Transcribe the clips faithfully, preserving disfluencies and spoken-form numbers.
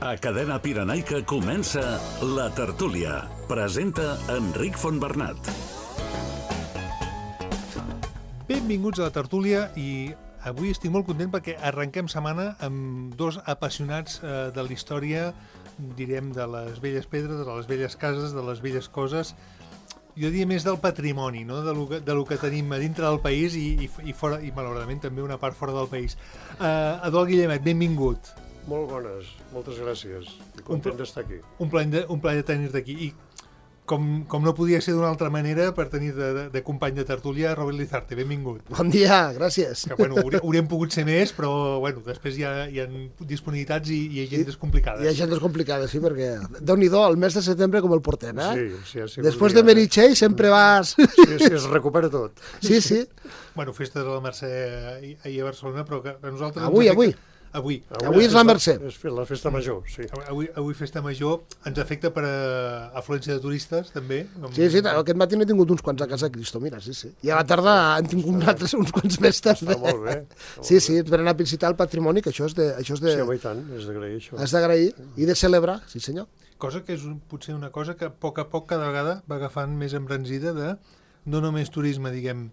A Cadena Pirenaica comença La Tertúlia. Presenta Enric Fontbernat. Benvinguts a La Tertúlia i avui estic molt content perquè arrenquem setmana amb dos apassionats eh, de la història, direm, de les velles pedres, de les velles cases, de les velles coses. Jo diria més del patrimoni, no? de, lo que, de lo que tenim a dintre del país i, i, i, fora, i malauradament també una part fora del país. Uh, Eduard Guillemet, benvingut. Molt bones, moltes gràcies. I content d'estar aquí. Un plaer de, un plaer de tenir-te aquí. I com, com no podia ser d'una altra manera, per tenir de, de, de company de tertúlia, Robert Lizarte, benvingut. Bon dia, gràcies. Que, bueno, hauríem, hauríem pogut ser més, però bueno, després hi ha, hi ha disponibilitats i, i agendes complicades. Hi ha agendes complicades, sí, perquè Déu-n'hi-do, el mes de setembre com el portem, eh? Sí, sí, sí. Després de Meritxell sempre vas... Sí, sí, es recupera tot. Sí, sí. Bueno, festes a la Mercè ahir a Barcelona, però que a nosaltres... Avui, avui. Avui. Avui, avui és la Mercè. És la festa major, sí. Avui, avui festa major ens afecta per a afluència de turistes, també. Com... Sí, sí, aquest matí n'he tingut uns quants a Casa Cristo, mira, sí, sí. I a la tarda han tingut està, altres, uns quants més també. Està molt bé. Està sí, molt sí, ens venen a visitar el patrimoni, que això és de... Això és de... Sí, home, i tant, és d'agrair això. És d'agrair i de celebrar, sí senyor. Cosa que és un, potser una cosa que a poc a poc cada vegada va agafant més embranzida de no només turisme, diguem,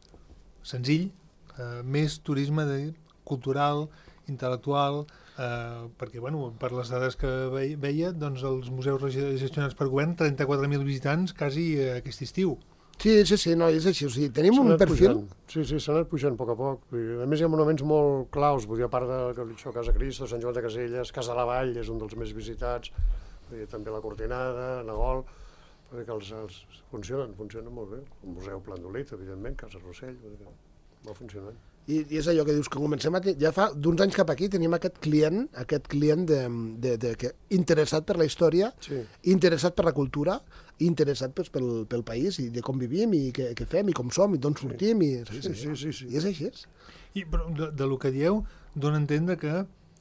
senzill, eh, més turisme de, cultural, intel·lectual, eh, perquè, bueno, per les dades que veia, doncs els museus gestionats per govern, trenta-quatre mil visitants quasi eh, aquest estiu. Sí, sí, sí, no, és així, o sigui, tenim un perfil... Pujant. Sí, sí, s'ha anat pujant a poc a poc. A més, hi ha monuments molt claus, vull dir, a part de això, Casa Cristo, Sant Joan de Caselles, Casa la Vall és un dels més visitats, vull dir, també la Cortinada, Nagol, perquè els, els funcionen, funcionen molt bé. El Museu Plandolit, evidentment, Casa Rossell, vull dir, va funcionant. I, I és allò que dius, que comencem a tenir, ja fa d'uns anys cap aquí tenim aquest client, aquest client de, de, de, que, interessat per la història, sí. Interessat per la cultura, interessat pues, pel, pel país i de com vivim i què, què fem i com som i d'on sortim. I, sí, sí, sí, sí, sí. I és així. I però de, de lo que dieu, dona a entendre que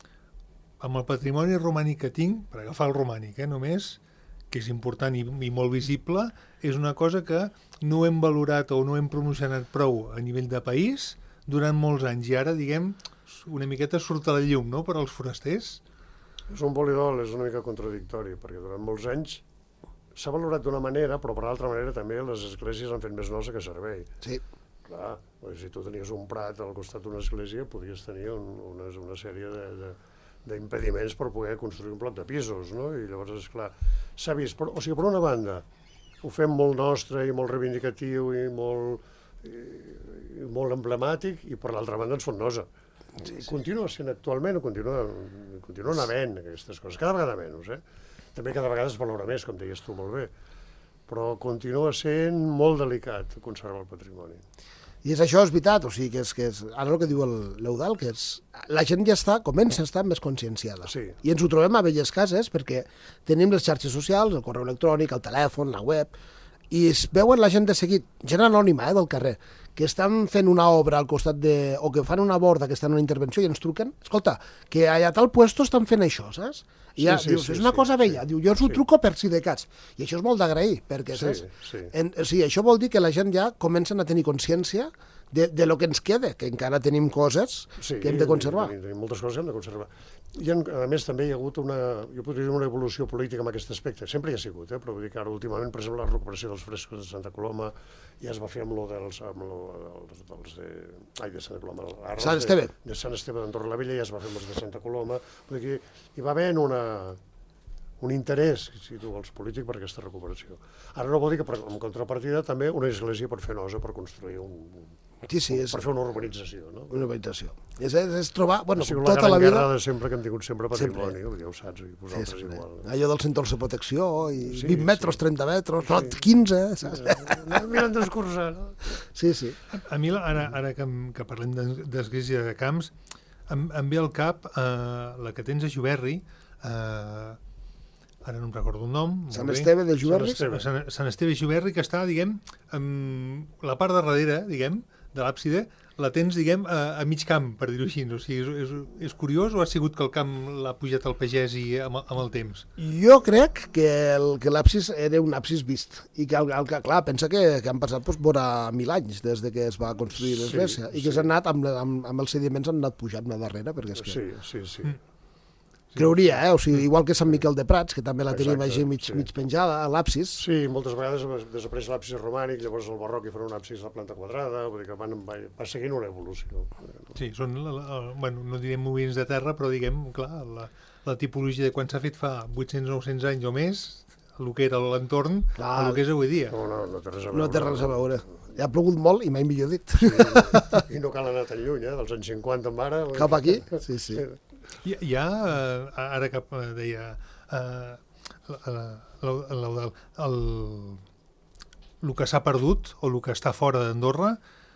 amb el patrimoni romànic que tinc, per agafar el romànic, eh, només, que és important i, i molt visible, és una cosa que no hem valorat o no hem promocionat prou a nivell de país durant molts anys, i ara, diguem, una miqueta surt a la llum, no?, per als forasters. És un polidol, és una mica contradictori, perquè durant molts anys s'ha valorat d'una manera, però per l'altra manera també les esglésies han fet més nosa que servei. Sí. Clar, si tu tenies un prat al costat d'una església, podies tenir un, una, una sèrie de, de, d'impediments per poder construir un bloc de pisos, no? I llavors, esclar, s'ha vist, però, o sigui, per una banda, ho fem molt nostre i molt reivindicatiu i molt... I, i molt emblemàtic, i per l'altra banda ens fot nosa. Sí, sí. Continua sent actualment, continua, continuen havent aquestes coses, cada vegada menys, eh? També cada vegada es valora més, com deies tu molt bé, però continua sent molt delicat conservar el patrimoni. I és això, és veritat, o sigui, que és, que és ara el que diu l'Eudal, que és, la gent ja està, comença a estar més conscienciada. Sí. I ens ho trobem a velles cases perquè tenim les xarxes socials, el correu electrònic, el telèfon, la web, i es veuen la gent de seguit, gent anònima, eh, del carrer, que estan fent una obra al costat de... o que fan una borda, que estan en una intervenció i ens truquen, escolta, que allà a tal puesto estan fent això, saps? I ja, sí, sí, dius, sí, és una sí, cosa vella, sí. Diu, jo us ho sí. truco per si de cas. I això és molt d'agrair, perquè, sí, saps? Sí. En, o sigui, això vol dir que la gent ja comencen a tenir consciència de, de lo que ens queda, que encara tenim coses sí, que hem de conservar. Tenim, tenim moltes coses que hem de conservar. I a més també hi ha hagut una, jo podria dir una evolució política en aquest aspecte, sempre hi ha sigut, eh? Però vull dir que ara últimament, per exemple, la recuperació dels frescos de Santa Coloma ja es va fer amb lo dels, amb lo, dels, dels de, ai, de Santa Coloma, ara, Sant Esteve. De, de Sant Esteve d'Andorra-la-Vella ja es va fer amb els de Santa Coloma, vull dir que hi va haver una, un interès, si tu vols, polític per aquesta recuperació. Ara no vol dir que, en contrapartida, també una església per fer nosa, per construir un... Sí, sí, és... per fer una urbanització, no? Una urbanització. És, és, és trobar, bueno, com tota la vida... La gran guerra de sempre que hem tingut sempre patrimoni, sempre. Ja ho saps, i vosaltres sí, igual. Eh? Allò del centre de protecció, i sí, vint metres, sí. trenta metres, sí. no, quinze, saps? Anem mirant d'escurçar, no? Sí, sí. A, a mi, ara, ara que, que parlem d'església de Camps, em, em ve al cap eh, la que tens a Juberri, eh, ara no em recordo el nom. Sant Esteve de Juberri? Sant Esteve. Sant, Sant Esteve de Juberri, que està, diguem, amb la part de darrere, diguem, de l'àpside, la tens, diguem, a, a mig camp, per dir-ho així. O sigui, és, és, és curiós o ha sigut que el camp l'ha pujat el pagès i amb, amb el temps? Jo crec que el, que l'absis era un absis vist i que, el, el, clar, pensa que, que han passat doncs, vora mil anys des de que es va construir l'església sí, i que sí. s'han anat, amb, amb, amb els sediments han anat pujant a darrere, perquè és que... Sí, sí, sí. Mm. Creuria, eh? O sigui, igual que Sant Miquel de Prats, que també la tenim Exacte, així mig, sí. mig penjada, a l'absis. Sí, moltes vegades desapareix l'absis romànic, llavors el barroc hi farà un absis de planta quadrada, vull dir que van, va, va seguint una evolució. Sí, són, la, la, bueno, no direm moviments de terra, però diguem, clar, la, la tipologia de quan s'ha fet fa vuit-cents o nou-cents anys o més, el que era l'entorn, el que és avui dia. No, no, no té res a veure. No té res a veure. Ja ha plogut molt i mai millor dit. Sí, i no cal anar tan lluny, eh? Dels anys cinquanta en ara... Cap aquí? Sí, sí. Hi, hi ha, eh, ara que deia, eh, el, el, el, el que s'ha perdut o el que està fora d'Andorra,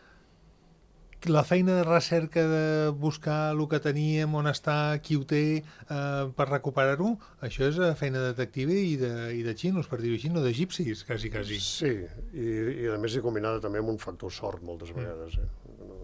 la feina de recerca de buscar el que teníem, on està, qui ho té, eh, per recuperar-ho, això és feina detectiva i de, i de xinos, per dir-ho així, no d'egipcis, quasi, quasi. Sí, i, i a més hi combinada també amb un factor sort, moltes vegades. Eh? No...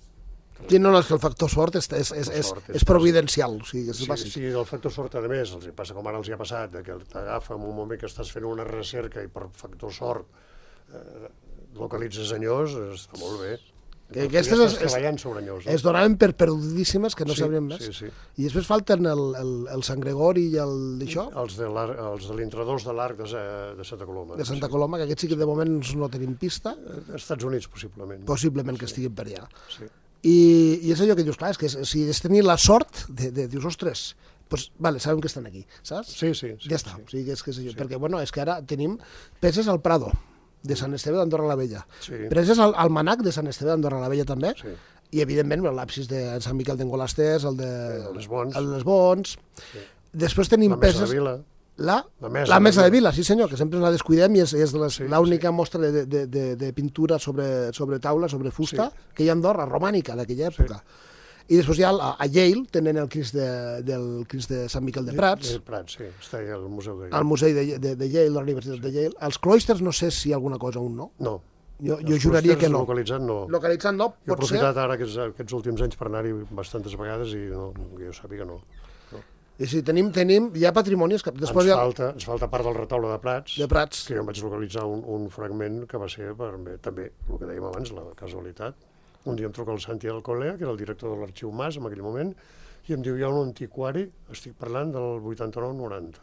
Sí, no, no, és que el factor sort és, és, és, és, és providencial, o sigui, és sí, bàsic. Sí, el factor sort, a més, els hi passa com ara els hi ha passat, que t'agafa en un moment que estàs fent una recerca i per factor sort eh, localitzes anyós, està molt bé. Que aquestes es, es, anyós, no? es donaven per perdudíssimes, que no sí, sabrem més. Sí, sí. I després falten el, el, el Sant Gregori i el d'això? Els de l'intradós de l'arc de, de Santa Coloma. De Santa sí. Coloma, que aquests sí que de moment no tenim pista. Estats Units, possiblement. Possiblement que sí. estiguin per allà. Sí. I, I és allò que dius, clar, és que si és tenir la sort de, de dius, ostres, pues, vale, sabem que estan aquí, saps? Sí, sí. sí ja està, sí. o sigui, és que és allò. Sí. Perquè, bueno, és que ara tenim peces al Prado, de Sant Esteve d'Andorra la Vella. Sí. Preses al, al Manac de Sant Esteve d'Andorra la Vella també, sí. i evidentment l'absis de Sant Miquel d'Engolasters, el de sí, les Bons. El de les Bons. Sí. Després tenim la peces... Mesa de Vila. La, la, mesa, la mesa de Vila, sí senyor, que sempre la descuidem i és, és sí, l'única sí. mostra de, de, de, de pintura sobre, sobre taula, sobre fusta, sí. que hi ha a Andorra, romànica d'aquella època. Sí. I després ja a, a Yale tenen el Crist de, del Crist de Sant Miquel de Prats. De Prats, sí, està allà al museu de Yale. Al museu de, de, de Yale, de la Universitat sí. de Yale. Els cloisters no sé si hi ha alguna cosa un no. No. Jo, jo juraria que no. Localitzant no. Localitzant no, pot ser. He aprofitat ser... ara aquests, aquests últims anys per anar-hi bastantes vegades i no, jo sàpiga no. no. I sí, tenim, tenim, hi ha patrimonis... Que després ens, ha... falta, ens falta part del retaule de Prats, de Prats, que jo em vaig localitzar un, un fragment que va ser per, també, el que dèiem abans, la casualitat. Un dia em truca el Santi Alcolea, que era el director de l'Arxiu Mas en aquell moment, i em diu, hi ha un antiquari, estic parlant del vuitanta-nou noranta,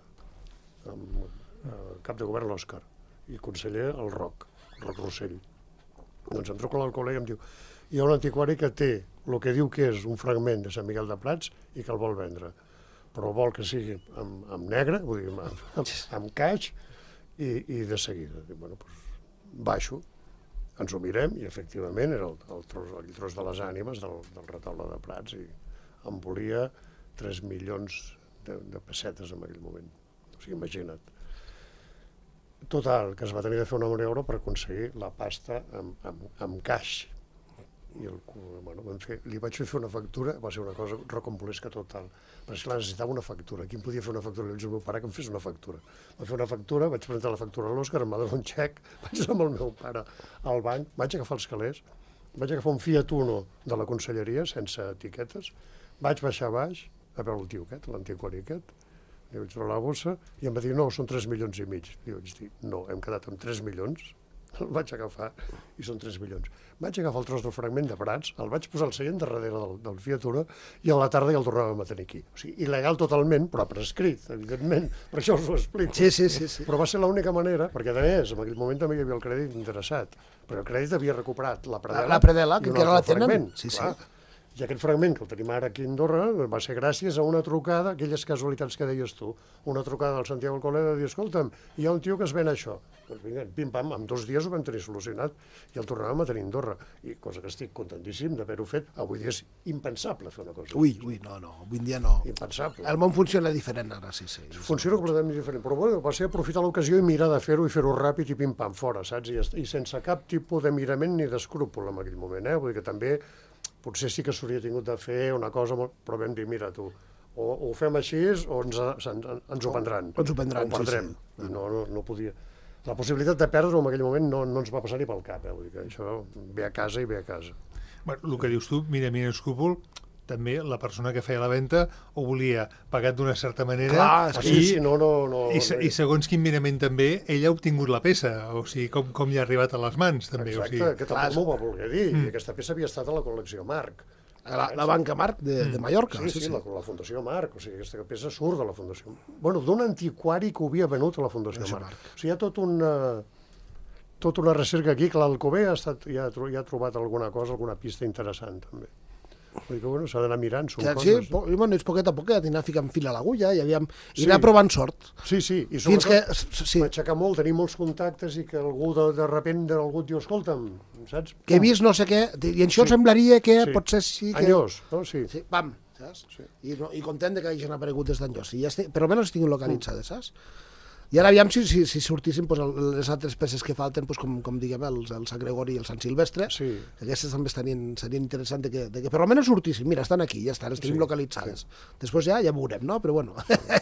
amb eh, cap de govern l'Òscar, i conseller el Roc, Roc Rossell. Doncs em truca l'Alcolea i em diu, hi ha un antiquari que té el que diu que és un fragment de Sant Miquel de Prats i que el vol vendre, però vol que sigui amb, amb negre, vull dir, amb, amb, amb caix, i, i de seguida. Dic, bueno, doncs, baixo, ens ho mirem, i efectivament era el, el, tros, el tros de les ànimes del, del retaule de Prats, i em volia tres milions de, de pessetes en aquell moment. O sigui, imagina't. Total, que es va tenir de fer una maniobra per aconseguir la pasta amb, amb, amb caix. I el, bueno, vam fer, li vaig fer una factura, va ser una cosa rocambolesca total. Però esclar, necessitava una factura. Qui em podia fer una factura? Li vaig dir al meu pare que em fes una factura. Va fer una factura, vaig presentar la factura a l'Òscar, em va donar un xec, vaig anar amb el meu pare al banc, vaig agafar els calés, vaig agafar un Fiat Uno de la conselleria, sense etiquetes, vaig baixar baix, a veure el tio aquest, l'antiquari aquest, li vaig treure la bossa i em va dir, no, són tres milions i mig. Li vaig dir, no, hem quedat amb tres milions, el vaig agafar i són tres milions. Vaig agafar el tros del fragment de Prats, el vaig posar al seient darrere del, del Fiat Uno i a la tarda ja el tornàvem a tenir aquí. O sigui, il·legal totalment, però prescrit, evidentment, per això us ho explico. Sí, sí, sí, sí. Però va ser l'única manera, perquè a més, en aquell moment també hi havia el crèdit interessat, perquè el crèdit havia recuperat la predel·la, la, la predel·la que encara la tenen. Fragment, sí, clar. sí. I aquest fragment que el tenim ara aquí a Andorra va ser gràcies a una trucada, aquelles casualitats que deies tu, una trucada del Santiago Alcolea de dir, escolta'm, hi ha un tio que es ven això. Doncs vinga, pim-pam, en dos dies ho vam tenir solucionat i el tornàvem a tenir a Andorra. I cosa que estic contentíssim d'haver-ho fet. Avui dia és impensable fer una cosa. Ui, ui, no, no, avui dia no. Impensable. El món funciona diferent ara, sí, sí. Funciona completament diferent, però bueno, va ser aprofitar l'ocasió i mirar de fer-ho i fer-ho ràpid i pim-pam, fora, saps? I, I sense cap tipus de mirament ni d'escrúpol en aquell moment, eh? Vull dir que també potser sí que s'hauria tingut de fer una cosa, però vam dir, mira tu, o, o ho fem així o ens, ens, ens ho prendran. O ens ho prendran, o ho perdrem. sí, sí. I no, no, no podia. La possibilitat de perdre-ho en aquell moment no, no ens va passar ni pel cap, eh? Vull dir que això ve a casa i ve a casa. Bueno, el que dius tu, mira, mira, escrúpol, també la persona que feia la venda ho volia pagat d'una certa manera. Clar, i, si no, no, no, i, i segons quin mirament també, ell ha obtingut la peça, o sigui, com, com li ha arribat a les mans també. Exacte, o sigui, que tampoc m'ho va voler dir, mm. i aquesta peça havia estat a la col·lecció Marc. La, la Banca Marc de, de Mallorca. Sí, sí, sí. La, la Fundació Marc, o sigui, aquesta peça surt de la Fundació... Bueno, d'un antiquari que ho havia venut a la Fundació Marc. Marc. O sigui, hi ha tot una, tota una recerca aquí, que l'Alcover ha, estat, ja, ha, ja ha trobat alguna cosa, alguna pista interessant, també. Vull dir que, bueno, s'ha d'anar mirant, són ja, coses... Sí, po, bueno, és poquet a poquet, anar ficant fil a l'agulla i, aviam, i sí. anar provant sort. Sí, sí, i Fins sobretot que, sí. m'aixecar molt, tenir molts contactes i que algú de, de repente algú et diu, escolta'm, saps? Que he vist no sé què, i això sí. semblaria que sí. potser sí que... Anyós, no? Sí. Sí, pam, saps? Sí. I, no, I content de que hagin aparegut des d'anyós. I ja estic, però almenys estiguin localitzades, saps? I ara aviam si, si, si sortissin pues, les altres peces que falten, pues, com, com diguem, els, el Sant Gregori i el Sant Silvestre, sí. aquestes també estarien, serien interessants de que, de que per almenys sortissin. Mira, estan aquí, ja estan, les tenim sí, localitzades. Sí. Després ja ja veurem, no? Però bueno...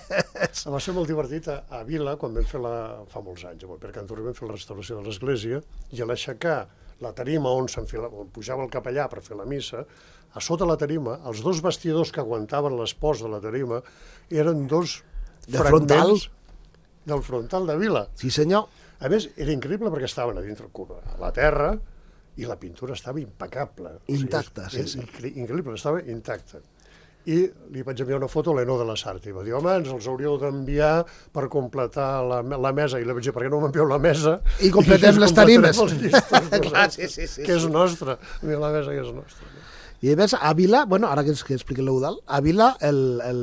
Va ser molt divertit a, a Vila, quan vam fer la... fa molts anys, per Cantorri vam fer la restauració de l'església, i a l'aixecar la tarima on, on pujava el capellà per fer la missa, a sota la tarima, els dos vestidors que aguantaven l'espòs de la tarima eren dos de fragments... Frontal? Del frontal de Vila. Sí, senyor. A més, era increïble perquè estaven a dintre a la terra i la pintura estava impecable. Intacta, o sigui, sí, sí. Increïble, estava intacta. I li vaig enviar una foto a l'Enó de la Sarta i va dir, home, ens els hauríeu d'enviar per completar la, la mesa. I li vaig dir, per què no m'envieu la mesa? I completem I les tarimes. Clar, sí, sí, sí, que és sí. nostra. La mesa que és nostra. I a més, a Vila, bueno, ara que, que expliqui l'Eudal, a Vila, el, el,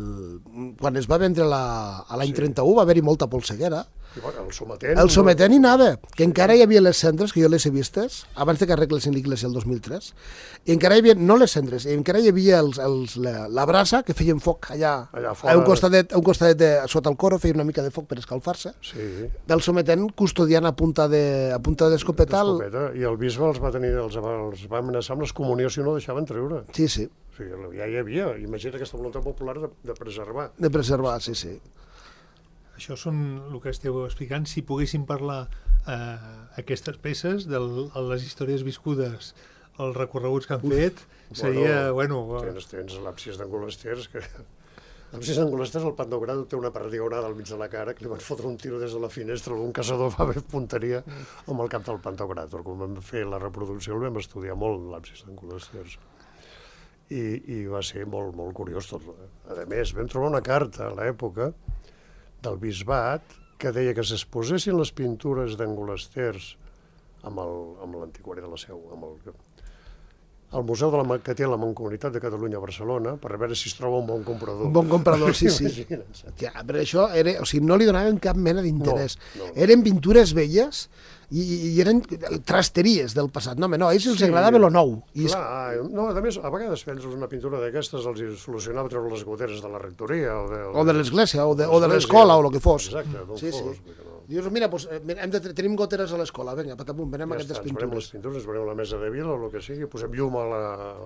quan es va vendre la, a l'any sí. trenta-u, va haver-hi molta polseguera. I bueno, el sometent... El sometent hi anava, que encara hi havia les cendres, que jo les he vistes, abans de que arreglessin l'Iglésia el dos mil tres, i encara hi havia, no les cendres, encara hi havia els, els, la, la brasa, que feien foc allà, allà fora, a un costadet, a un costadet de, sota el coro, feien una mica de foc per escalfar-se. Sí. Del sometent custodiant a punta de, a punta d'escopeta. D'escopeta, i el bisbe els va tenir, els va, els va amenaçar amb les comunions si no deixaven treure. Sí, sí. O sigui, ja hi havia, imagina aquesta voluntat popular de, de preservar. De preservar, sí, sí. Això són el que esteu explicant. Si poguéssim parlar eh, aquestes peces, de les històries viscudes, els recorreguts que han Uf, fet, seria... Bueno, bueno, tens, tens l'Àpsis d'Angolesters, que... L'Àpsis d'Angolesters, el Pantogrado, té una perdigonada al mig de la cara, que li van fotre un tiro des de la finestra, algun caçador va fer punteria amb el cap del Pantogrado. Quan vam fer la reproducció el vam estudiar molt, l'Àpsis d'Angolesters. I, I va ser molt, molt curiós tot. A més, vam trobar una carta a l'època del bisbat que deia que s'exposessin les pintures d'Angolesters amb l'antiquari de la Seu, amb el, al Museu de la que té la Mancomunitat de Catalunya a Barcelona, per veure si es troba un bon comprador. Un bon comprador, sí, sí. Ja, però això era, o sigui, no li donaven cap mena d'interès. No, no. Eren pintures velles i, i eren trasteries del passat. No, no, a ells els sí, agradava lo nou. I clar, és... no, a més, a vegades penses una pintura d'aquestes els solucionava treure les goteres de la rectoria o de, o de l'església o de, o de l'escola o el que fos. Exacte, d'on sí, fos. Sí. No. Dius, mira, pues, hem de, tenim goteres a l'escola, vinga, patapum, venem ja aquestes està, pintures. Ens les pintures, ens venem la mesa de Vila o el que sigui, posem llum a la...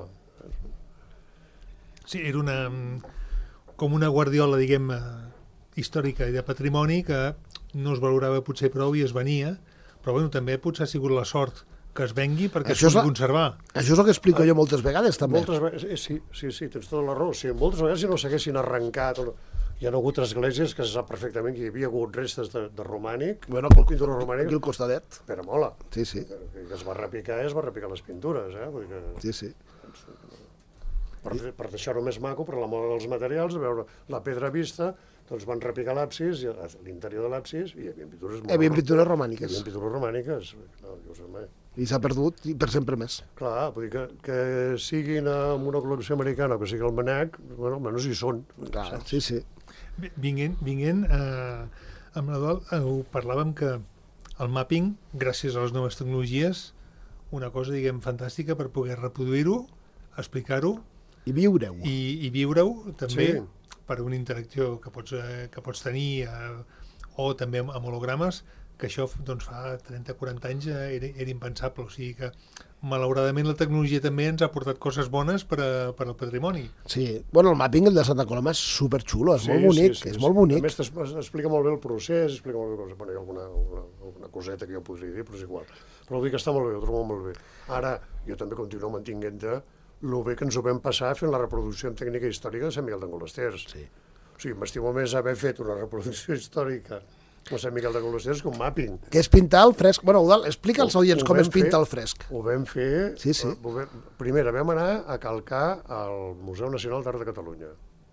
Sí, era una... com una guardiola, diguem, històrica i de patrimoni que no es valorava potser prou i es venia, però bueno, també potser ha sigut la sort que es vengui perquè això es pugui conservar. Això és el que explico jo moltes vegades, també. Moltes vegades, sí, sí, sí, tens tota la raó. Sí, moltes vegades si no s'haguessin arrencat... Hi ha hagut esglésies que se sap perfectament que hi havia hagut restes de, de romànic, bueno, de pintura romànica. Aquí al costadet. Però mola. Sí, sí. Que, que es va repicar, es va repicar les pintures, eh? Vull que, sí, sí. Per, per deixar-ho més maco, per la moda dels materials, de veure la pedra vista, doncs van repicar l'absis, l'interior de l'absis, i hi havia pintures... Hi havia pintures romàniques. Hi havia pintures romàniques. No, jo sé, i s'ha perdut i per sempre més. Clar, vull dir que, que siguin amb una col·lecció americana o que sigui el Manac, bueno, almenys hi són. Clar, sí, sí. Vinguent, vinguent eh, amb l'Eudal, eh, ho parlàvem que el mapping, gràcies a les noves tecnologies, una cosa, diguem, fantàstica per poder reproduir-ho, explicar-ho... I viure-ho. I, i viure-ho, també, sí. Per una interacció que pots, eh, que pots tenir, eh, o també amb, amb hologrames, que això doncs, fa trenta o quaranta anys era, era impensable. O sigui que, malauradament, la tecnologia també ens ha portat coses bones per, a, per al patrimoni. Sí. Bueno, el mapping, el de Santa Coloma, és superxulo, és sí, molt bonic, sí, sí, és sí. molt bonic. A més, explica molt bé el procés, explica molt bé coses. Bueno, hi ha alguna, alguna, alguna coseta que jo podria dir, però és igual. Però vull dir que està molt bé, ho trobo molt bé. Ara, jo també continuo mantinguent de lo bé que ens ho vam passar fent la reproducció en tècnica històrica de Sant Miquel d'Angolesters. Sí. O sigui, m'estimo més haver fet una reproducció històrica El Sant Miquel de Colònies és un mapping. Que és pintar el fresc. Bueno, Eudald, explica als oients com es pinta el fresc. Ho vam fer... Sí, sí. Primera, vam anar a calcar al Museu Nacional d'Art de Catalunya,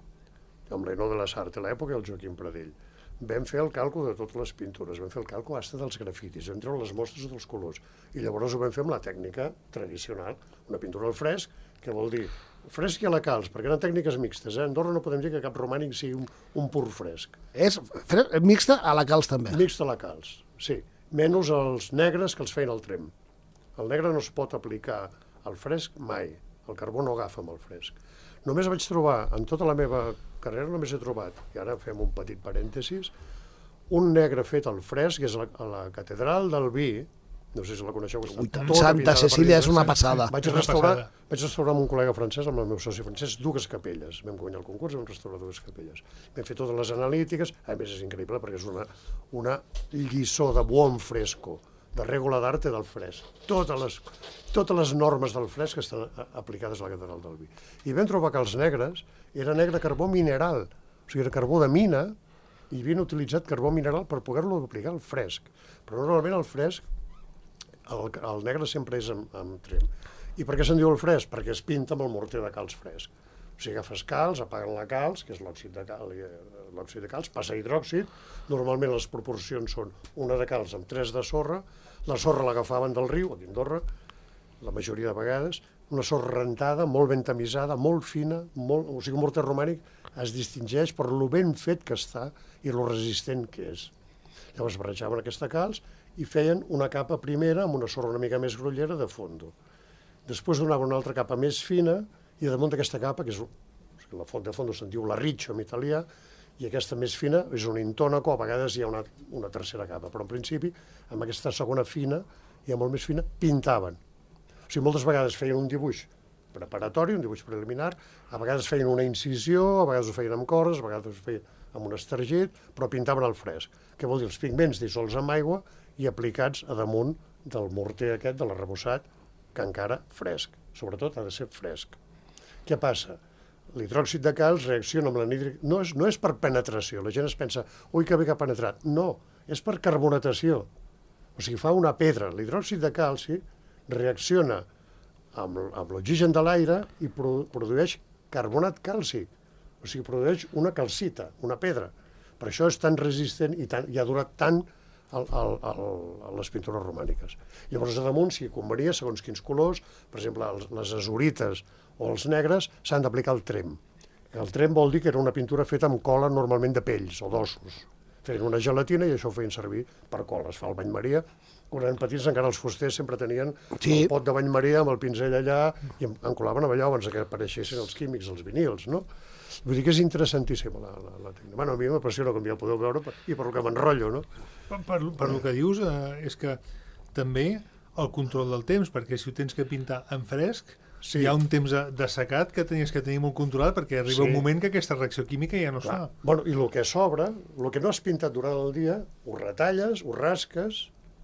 amb l'Eno de les Arts, a l'època, i el Joaquim Pradell. Vam fer el càlcul de totes les pintures, vam fer el càlcul hasta dels grafitis, vam treure les mostres dels colors, i llavors ho vam fer amb la tècnica tradicional, una pintura al fresc, que vol dir fresc i a la calç, perquè eren tècniques mixtes. Eh? A Andorra no podem dir que cap romànic sigui un, un pur fresc. És fre mixta a la calç també. Mixta a la calç, sí. Menys els negres que els feien al trem. El negre no es pot aplicar al fresc mai. El carbó no agafa amb el fresc. Només vaig trobar, en tota la meva carrera només he trobat, i ara fem un petit parèntesis, un negre fet al fresc, que és a la, a la catedral del Vi, no sé si la coneixeu. Ui, Santa Cecília és una passada. Vaig restaurar, vaig restaurar amb un col·lega francès, amb el meu soci francès, dues capelles. Vam guanyar el concurs i vam restaurar dues capelles. Vam fer totes les analítiques, a més és increïble perquè és una, una lliçó de bon fresco, de regola d'arte del fresc. Totes les, totes les normes del fresc estan aplicades a la catedral del Vi. I vam trobar que els negres era negre carbó mineral, o sigui, era carbó de mina, i havien utilitzat carbó mineral per poder-lo aplicar al fresc. Però normalment el fresc, el, el negre sempre és amb, amb trem. I per què se'n diu el fresc? Perquè es pinta amb el morter de calç fresc. O sigui, agafes calç, apaguen la calç, que és l'òxid de, cal, l'òxid de calç, passa a hidròxid, normalment les proporcions són una de calç amb tres de sorra, la sorra l'agafaven del riu, aquí a Andorra, la majoria de vegades, una sorra rentada, molt ben tamisada, molt fina, molt, o sigui, un morter romànic es distingeix per lo ben fet que està i lo resistent que és. Llavors barrejaven aquesta calç i feien una capa primera amb una sorra una mica més grollera de fondo. Després donaven una altra capa més fina i damunt d'aquesta capa, que és la font de fondo se'n diu la riccio en italià, i aquesta més fina és un intonaco, a vegades hi ha una, una tercera capa, però en principi amb aquesta segona fina, ja molt més fina, pintaven. O sigui, moltes vegades feien un dibuix preparatori, un dibuix preliminar, a vegades feien una incisió, a vegades ho feien amb cores, a vegades ho feien amb un estergit, però pintaven al fresc, que vol dir els pigments dissolts amb aigua i aplicats a damunt del morter aquest, de l'arrebossat, que encara fresc, sobretot ha de ser fresc. Què passa? L'hidròxid de calç reacciona amb l'anhídric... No és, no és per penetració, la gent es pensa, ui, que bé que ha penetrat. No, és per carbonatació. O sigui, fa una pedra. L'hidròxid de calci reacciona amb, amb l'oxigen de l'aire i produ produeix carbonat calci. O sigui, produeix una calcita, una pedra. Per això és tan resistent i, tan, i ha durat tant el, el, el, les pintures romàniques. Llavors, a damunt, si convenia, segons quins colors, per exemple, els, les azurites o els negres, s'han d'aplicar el trem. El trem vol dir que era una pintura feta amb cola normalment de pells o d'ossos. Feien una gelatina i això ho feien servir per cola. Es fa el bany maria. Quan eren petits encara els fusters sempre tenien sí. el pot de bany maria amb el pinzell allà i encolaven allà abans que apareixessin els químics, els vinils, no? Vull dir que és interessantíssima la, la, la tècnica. Bueno, a mi m'apassiona, com ja podeu veure, per, i per el que m'enrotllo, no? Per, per, per el que dius, eh, és que també el control del temps, perquè si ho tens que pintar en fresc, sí. hi ha un temps dessecat que tenies que tenir molt controlat perquè arriba sí. un moment que aquesta reacció química ja no es fa. Bueno, i el que sobra, el que no has pintat durant el dia, ho retalles, ho rasques,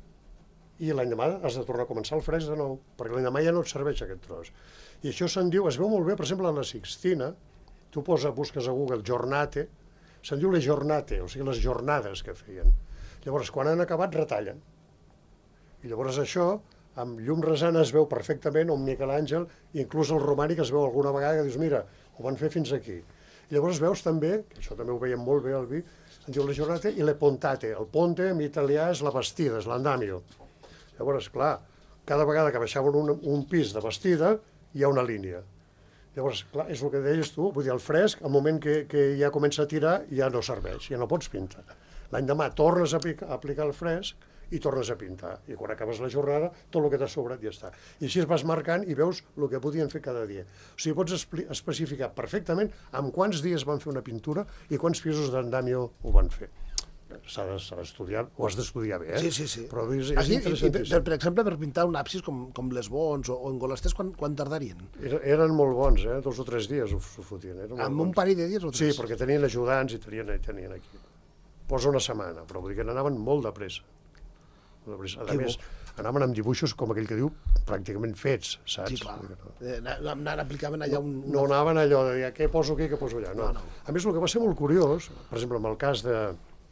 i l'any demà has de tornar a començar el fresc de nou, perquè l'any demà ja no et serveix aquest tros. I això se'n diu, es veu molt bé, per exemple, a la Sixtina, tu posa, busques a Google jornate, se'n diu les jornate, o sigui, les jornades que feien. Llavors, quan han acabat, retallen. I llavors això, amb llum resana es veu perfectament, on Miquel Àngel, i inclús el romànic es veu alguna vegada que dius, mira, ho van fer fins aquí. I llavors veus també, que això també ho veiem molt bé al vi, se'n diu le jornate i le pontate. El ponte en italià és la bastida, és l'andamio. Llavors, clar, cada vegada que baixaven un, un pis de bastida, hi ha una línia. Llavors, clar, és el que deies tu, vull dir, el fresc, al moment que, que ja comença a tirar, ja no serveix, ja no pots pintar. L'any demà tornes a aplicar, a aplicar el fresc i tornes a pintar. I quan acabes la jornada, tot el que t'ha sobrat ja està. I així es vas marcant i veus el que podien fer cada dia. O sigui, pots especificar perfectament amb quants dies van fer una pintura i quants pisos d'andamio ho van fer. S'ha d'estudiar, ho has d'estudiar bé, eh? Sí, sí, sí. Però és, és Aquí, interessantíssim. per, per exemple, per pintar un absis com, com les Bons o, o en Golasters, quan, quan tardarien? Era, eren molt bons, eh? Dos o tres dies ho, ho fotien. Amb un parell de dies o tres? Sí, perquè tenien ajudants i tenien, tenien aquí. Posa una setmana, però vull dir que anaven molt de pressa. A més, anaven amb dibuixos, com aquell que diu, pràcticament fets, saps? Sí, clar. No aplicaven allà un... No anaven allò de dir, què poso aquí, què poso allà. No. No, no. A més, el que va ser molt curiós, per exemple, en el cas de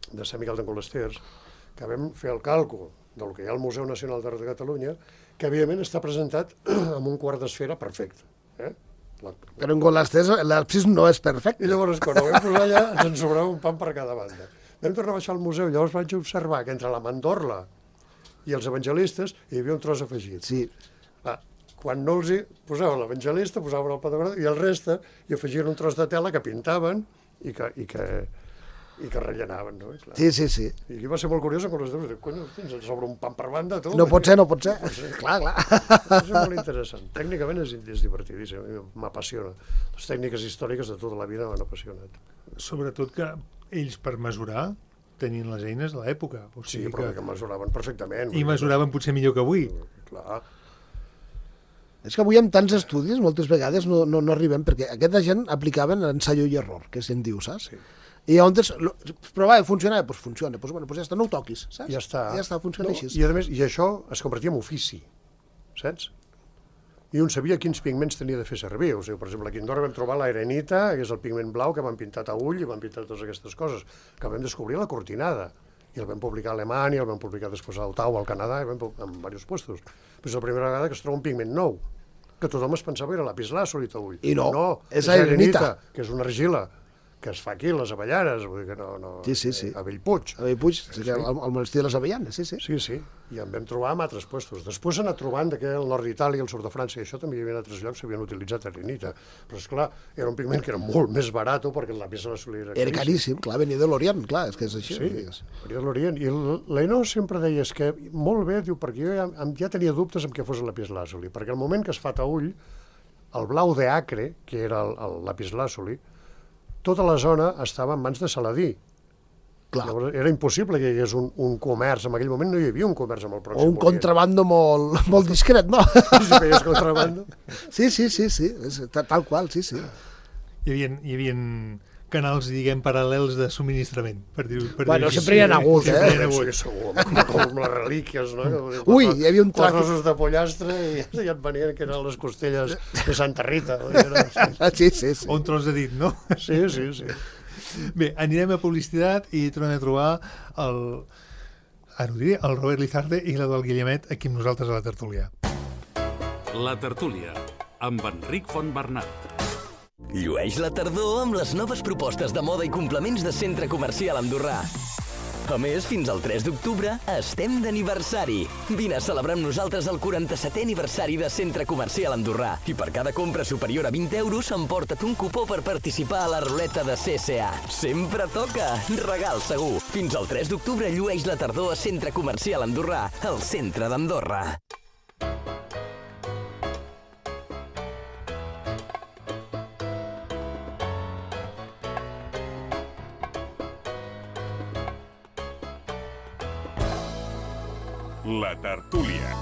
de Sant Miquel de Colesters, que vam fer el càlcul del que hi ha al Museu Nacional d'Art de Catalunya, que evidentment està presentat amb un quart d'esfera perfecte. Eh? La... Però en Colesters l'absis no és perfecte. I llavors, quan ho vam posar allà, ens sobrava un pam per cada banda. Vam tornar a baixar al museu i llavors vaig observar que entre la mandorla i els evangelistes hi havia un tros afegit. Sí. Ah, quan no els hi posaven l'evangelista, posaven el patró i el reste hi afegien un tros de tela que pintaven i que, i que, i que rellenaven. No? I, clar. Sí, sí, sí. I aquí va ser molt curiós, quan els deus dir, cony, ens sobra un pam per banda, tu. No pot ser, no pot ser. No pot ser. Clar, clar. És molt interessant. Tècnicament és, és divertidíssim, m'apassiona. Les tècniques històriques de tota la vida m'han apassionat. Sobretot que ells, per mesurar, tenien les eines de l'època. O sigui sí, però que... que mesuraven perfectament. I mesuraven potser millor que avui. Clar. És que avui amb tants estudis moltes vegades no, no, no arribem, perquè aquesta gent aplicaven ensaio i error, que se'n diu, saps? Sí. I llavors, provava, funcionava, doncs funciona, doncs bueno, doncs ja està, no ho toquis, saps? Ja està. Ja està, funciona no, així. I a més, i això es convertia en ofici, saps? I un sabia quins pigments tenia de fer servir. O sigui, per exemple, aquí a Andorra vam trobar l'arenita, que és el pigment blau que van pintat a ull i van pintar totes aquestes coses, que vam descobrir a la cortinada. I el vam publicar a Alemanya, el vam publicar després a Ottawa, al Canadà, i vam en diversos puestos. Però és la primera vegada que es troba un pigment nou, que tothom es pensava que era lapislàsol i taull. I no, no és arenita, que és una argila, que es fa aquí, les avellanes, vull dir que no... no sí, sí, sí. A Bellpuig. A Bellpuig, sí, sí. al, al monestir de les Avellanes, sí, sí. Sí, sí, i en vam trobar en altres puestos. Després s'ha anat trobant que el nord d'Itàlia, el sud de França, i això també hi havia en altres llocs, s'havien utilitzat arenita. Però, esclar, era un pigment que era molt més barat, perquè el lapis lazuli era caríssim. Era caríssim, clar, venia de l'Orient, clar, és que és així. Sí, venia de l'Orient. I l'Ainó sempre deia que molt bé, diu, perquè jo ja, ja tenia dubtes en què fos el lapis lazuli, perquè al moment que es fa taull, el blau d'Acre, que era el, el lapis lazuli, tota la zona estava en mans de Saladí. Clar. Llavors, era impossible que hi hagués un, un comerç. En aquell moment no hi havia un comerç amb el Pròxim O un Orient. contrabando molt, molt discret, no? Si feies contrabando. Sí, sí, sí, sí, és tal qual, sí, sí. Hi havia, hi havia canals, diguem, paral·lels de subministrament. Per dir, per Bueno, dir sempre hi ha hagut, eh? Sempre hi ha hagut. Sí, segur, com, com les relíquies, no? Ui, hi havia un tràfic. tràfic. Quatre ossos de pollastre i ja et venien que eren les costelles de Santa Rita. Era... Sí, sí, sí. O un tros de dit, no? Sí, sí, sí. Bé, anirem a publicitat i tornem a trobar el, ara ho diré, el Robert Lizarde i la del Guillemet aquí amb nosaltres a la tertúlia. La tertúlia, amb Enric Fontbernat. Llueix la tardor amb les noves propostes de moda i complements de Centre Comercial Andorrà. A més, fins al tres d'octubre estem d'aniversari. Vine a celebrar amb nosaltres el quaranta-setè aniversari de Centre Comercial Andorrà. I per cada compra superior a vint euros emporta't un cupó per participar a la ruleta de C C A. Sempre toca! Regal segur! Fins al tres d'octubre llueix la tardor a Centre Comercial Andorrà, al centre d'Andorra. La tertúlia.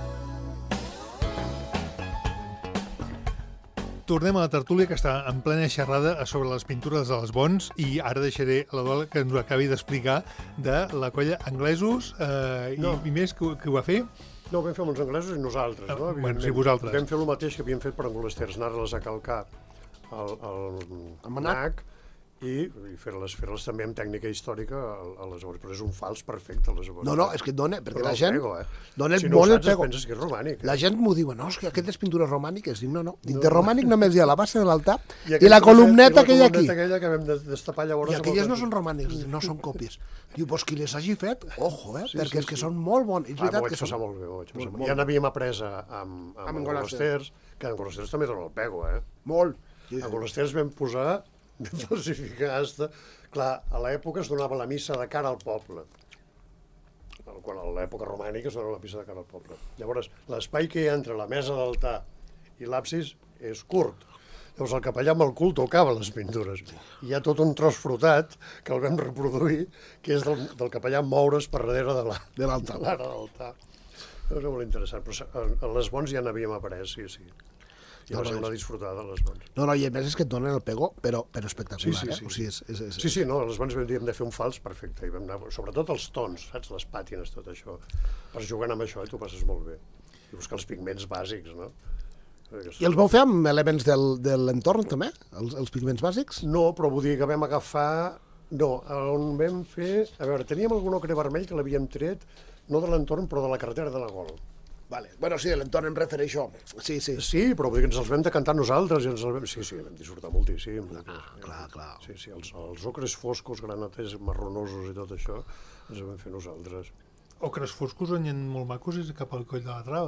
Tornem a la tertúlia, que està en plena xerrada sobre les pintures de les Bons, i ara deixaré a la Lola que ens ho acabi d'explicar de la colla anglesos eh, No. i, i més que, que ho va fer. No, ho vam fer amb els anglesos i nosaltres, no? Ah, bueno, sí, vosaltres. Vam fer el mateix que havíem fet per Angolesters, anar-les a calcar al, al, Al Manac. i, i fer-les fer-les també amb tècnica històrica a, a les obres, però és un fals perfecte a les obres. No, no, és que et dona, perquè Però la el gent pego, eh? dona el Si no ho molt el saps, es pego. penses que és romànic. Eh? La gent m'ho diu, no, és que aquestes pintures romàniques, dic, no, no, dic, de romànic només hi ha la base de l'altar i, aquest la trosset, columneta que hi ha I la aquí. columneta aquella que vam de- destapar llavors... I amb aquelles el- no són romànics, no són còpies. Diu, doncs qui les hagi fet, ojo, eh, Sí, perquè sí, és que sí. són molt bons. És Ah, m'ho veritat vaig que passar són... molt bé, m'ho vaig passar Molt, molt bé. molt Ja n'havíem après a, amb, amb, Amb amb Angolesters. Angolesters, que Angolesters també dona el pego, eh? Molt. A Angolesters vam posar, vam falsificar hasta... Clar, a l'època es donava la missa de cara al poble. Quan a l'època romànica es donava la missa de cara al poble. Llavors, l'espai que hi ha entre la mesa d'altar i l'absis és curt. Llavors el capellà amb el cul tocava les pintures. I hi ha tot un tros frotat que el vam reproduir, que és del, del capellà moure's per darrere de la- De l'altar. de l'ara d'altar. És molt interessant, però a, a les Bons ja n'havíem après, sí, sí. I No, va ser no, una és- disfrutada, a les Bons. No, no, i a més és que et donen el pego, però, però espectacular, Sí, sí, eh? sí. O sigui, és, és, és... Sí, sí, no, a les Bons vam dir hem de fer un fals perfecte, i vam anar, sobretot els tons, saps, les pàtines, tot això. Vas jugant amb això i t'ho passes molt bé. I buscar els pigments bàsics, no? I els vau fer amb elements del, de l'entorn, també? Els, els pigments bàsics? No, però vull dir que vam agafar No, on vam fer... A veure, teníem algun ocre vermell que l'havíem tret, no de l'entorn, però de la carretera de la Gol. Vale. Bueno, sí, de l'entorn em refereixo. Sí, sí. Sí, però vull dir que ens els vam decantar nosaltres i ens els vam... Sí, sí, vam disfrutar moltíssim. Ah, clar, clar. Sí, sí, els, els ocres foscos, granaters, marronosos i tot això, ens els vam fer nosaltres. Ocres foscos on hi ha molt macos és cap al coll de la Trava.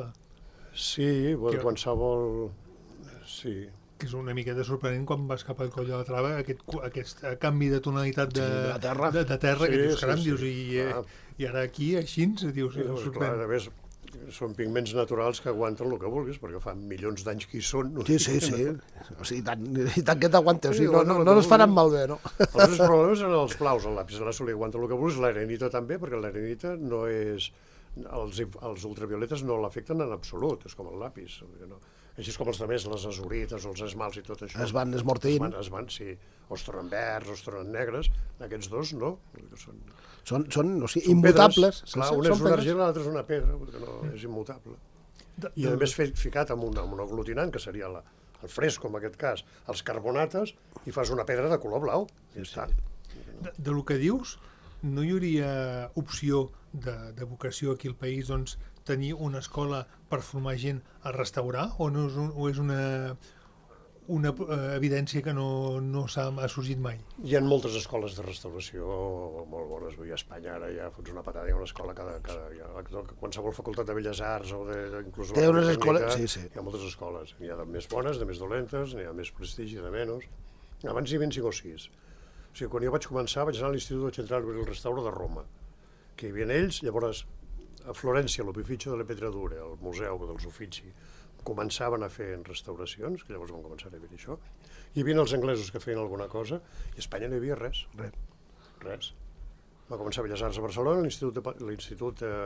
Sí, bueno, Que- qualsevol... Sí, Que és una miqueta sorprenent quan vas cap al coll de la Trava, aquest, cu- aquest eh, canvi de tonalitat de, Sí, de la terra. de, de terra, Sí, que dius, sí, caram, sí. dius, i, eh, Ah. i ara aquí, així, dius, sí, eh, no, clar, sorprèn. a més, són pigments naturals que aguanten el que vulguis, perquè fa milions d'anys que hi són. No? Sí, sí, sí. O sigui, tant, i tant que t'aguanta. O sigui, Sí, no, aguanta no, el no que ens faran vulgui. malbé, no? Els meus problemes eren els blaus, el lapis de la Soler aguanta el que vulguis, l'arenita també, perquè l'arenita no és... Els, els ultravioletes no l'afecten en absolut, és com el lapis. vull dir, No? Així és com els altres, les azurites, els esmalts i tot això. Es van esmorteint. Es van, es van, sí. O es tornen verds, o es tornen negres. Aquests dos, no. Vull dir que Són, Són, són o sigui, són immutables. pedres. Clar, Són- un són és una pedres. argila, l'altre és una pedra, vull dir que no, és immutable. De, I a més fe- ficat amb un, amb un aglutinant, que seria la, el fresco, en aquest cas, els carbonates, i fas una pedra de color blau. I ja està. de, de lo que dius, no hi hauria opció de, de vocació aquí al país, doncs, tenir una escola per formar gent a restaurar, o no és, un, o és una, una eh, evidència que no, no s'ha ha sorgit mai? Hi ha moltes escoles de restauració molt bones. Vull dir, a Espanya ara ja fots una patada, hi ha una escola cada... cada hi ha, qualsevol facultat de Belles Arts o de, de inclús Té la unes Politècnica, escoles, sí, sí. Hi ha moltes escoles. N'hi ha de més bones, de més dolentes, n'hi ha més prestigi, de menys. Abans hi havia cinc o sis. O sigui, quan jo vaig començar vaig anar a l'Institut Central del Restauro de Roma, que hi havia ells, llavors a Florència, l'Opificio de la Petradura, el Museu dels Uffizi, començaven a fer restauracions, que llavors van començar a haver això. Hi havia els anglesos que feien alguna cosa, i a Espanya no hi havia res. Res. Res. Va començar a Belles Arts a Barcelona, l'Institut de, Pa- l'Institut de,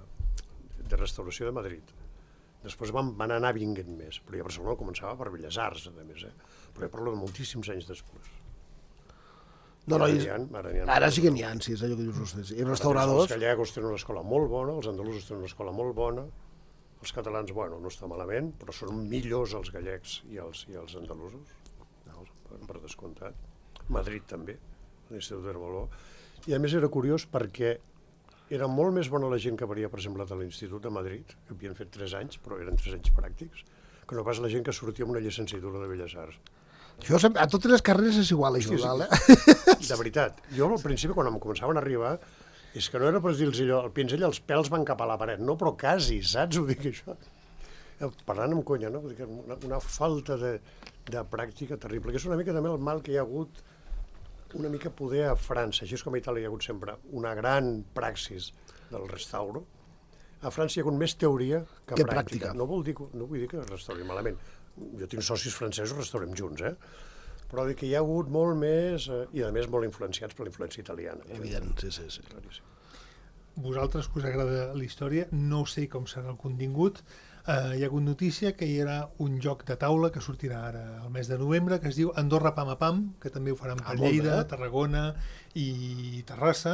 de Restauració de Madrid. Després van, van anar vinguent més, però ja a Barcelona començava per Belles Arts, a més, eh? Però ja parlo de moltíssims anys després. No, no, Ara i- n'hi ha, ara n'hi ha. Ara sí que n'hi ha, sí, és allò que dius vostès. I Els restauradors... gallegos tenen una escola molt bona, els andalusos tenen una escola molt bona, els catalans, bueno, no està malament, però són millors els gallecs i els, i els andalusos, no, per descomptat. Madrid també, l'Institut de Barceló. I a més era curiós perquè era molt més bona la gent que venia, per exemple, de l'Institut de Madrid, que havien fet tres anys, però eren tres anys pràctics, que no pas la gent que sortia amb una llicenciatura de Belles Arts. Això sempre, a totes les carreres és igual, això, Sí, sí. val, eh? De veritat. Jo al principi, quan em començaven a arribar, és que no era per dir-los allò, el pinzell, els pèls van cap a la paret, no, però quasi, saps? Ho dic això. Parlant amb conya, no? Vull dir que una, una falta de, de pràctica terrible, que és una mica també el mal que hi ha hagut una mica poder a França, així és com a Itàlia hi ha hagut sempre una gran praxis del restauro. A França hi ha hagut més teoria que, Que pràctica. pràctica. No, vol dir, que- no vull dir que restauri malament. Jo tinc socis francesos, restaurem junts, eh? Però dic que hi ha hagut molt més, eh, i a més molt influenciats per la influència italiana. Evident, sí, sí, sí. Claríssim. Vosaltres que us agrada la història, no sé com serà el contingut. Uh, hi ha hagut notícia que hi era un joc de taula que sortirà ara al mes de novembre, que es diu Andorra Pam a Pam, que també ho faran per Ah, molt Lleida, bé. Tarragona i Terrassa.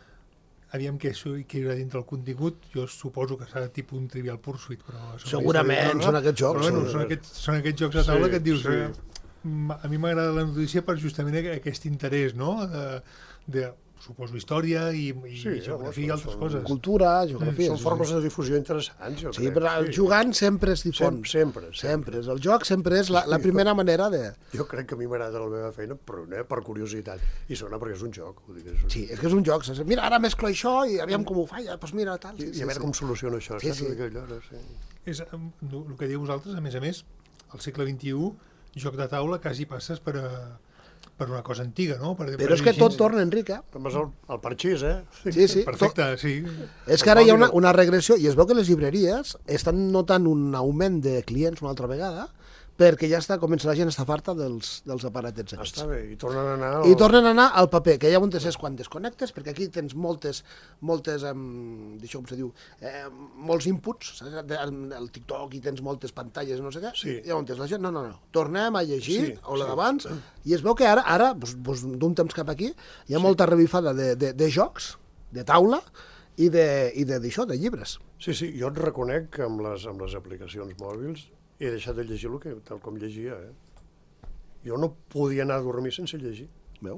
Aviam què, això- què hi haurà dintre el contingut. Jo suposo que serà tipus un Trivial Pursuit, però... són Segurament, la història són aquests jocs, Però, bueno, sí. són, aquests, són aquests jocs de taula Sí, que et dius... sí. Eh, m- a mi m'agrada la notícia per justament aqu- aquest interès, no?, de, de suposo, història i, i Sí, geografia i home, altres són- coses. Cultura, geografia... Són sí, formes sí. de difusió interessants, jo Sí, crec. però el jugant sempre es difon. Sem sempre, sempre. Sempre. El joc sempre és la, la primera manera de... Jo crec que a mi m'agrada la meva feina per, eh, per curiositat. I sona perquè és un joc. Vull dir que és un... Sí, és que és un joc. saps? Mira, ara mesclo això i aviam com ho fa. Ja, doncs mira, tal. I, Sí, I a veure sí, com soluciono això, Sí, saps? sí. Vull dir que allò, no sé. És eh, el que diu vosaltres, a més a més, al segle vint-i-u, joc de taula quasi passes per, a, per una cosa antiga, no? Per, Però és que tot torna, Enric, eh? Però el, el parxís, eh? Sí, sí. Perfecte, sí. És que ara hi ha una, una regressió i es veu que les llibreries estan notant un augment de clients una altra vegada perquè ja està, comença la gent a estar farta dels, dels aparatets aquests. Està bé, i tornen a anar... I tornen a anar al paper, que hi ha on és quan desconnectes, perquè aquí tens moltes, moltes, um, d'això com se diu, eh, molts inputs, saps? De- el TikTok i tens moltes pantalles, no sé què, Sí. i on és la gent, no, no, no, tornem a llegir, Sí, o la sí. d'abans, i es veu que ara, ara doncs, doncs, d'un temps cap aquí, hi ha molta revifada de, de, de jocs, de taula, i de, i de, d'això, de llibres. Sí, sí, jo et reconec que amb les, amb les aplicacions mòbils he deixat de llegir el que tal com llegia, eh? Jo no podia anar a dormir sense llegir. Veus?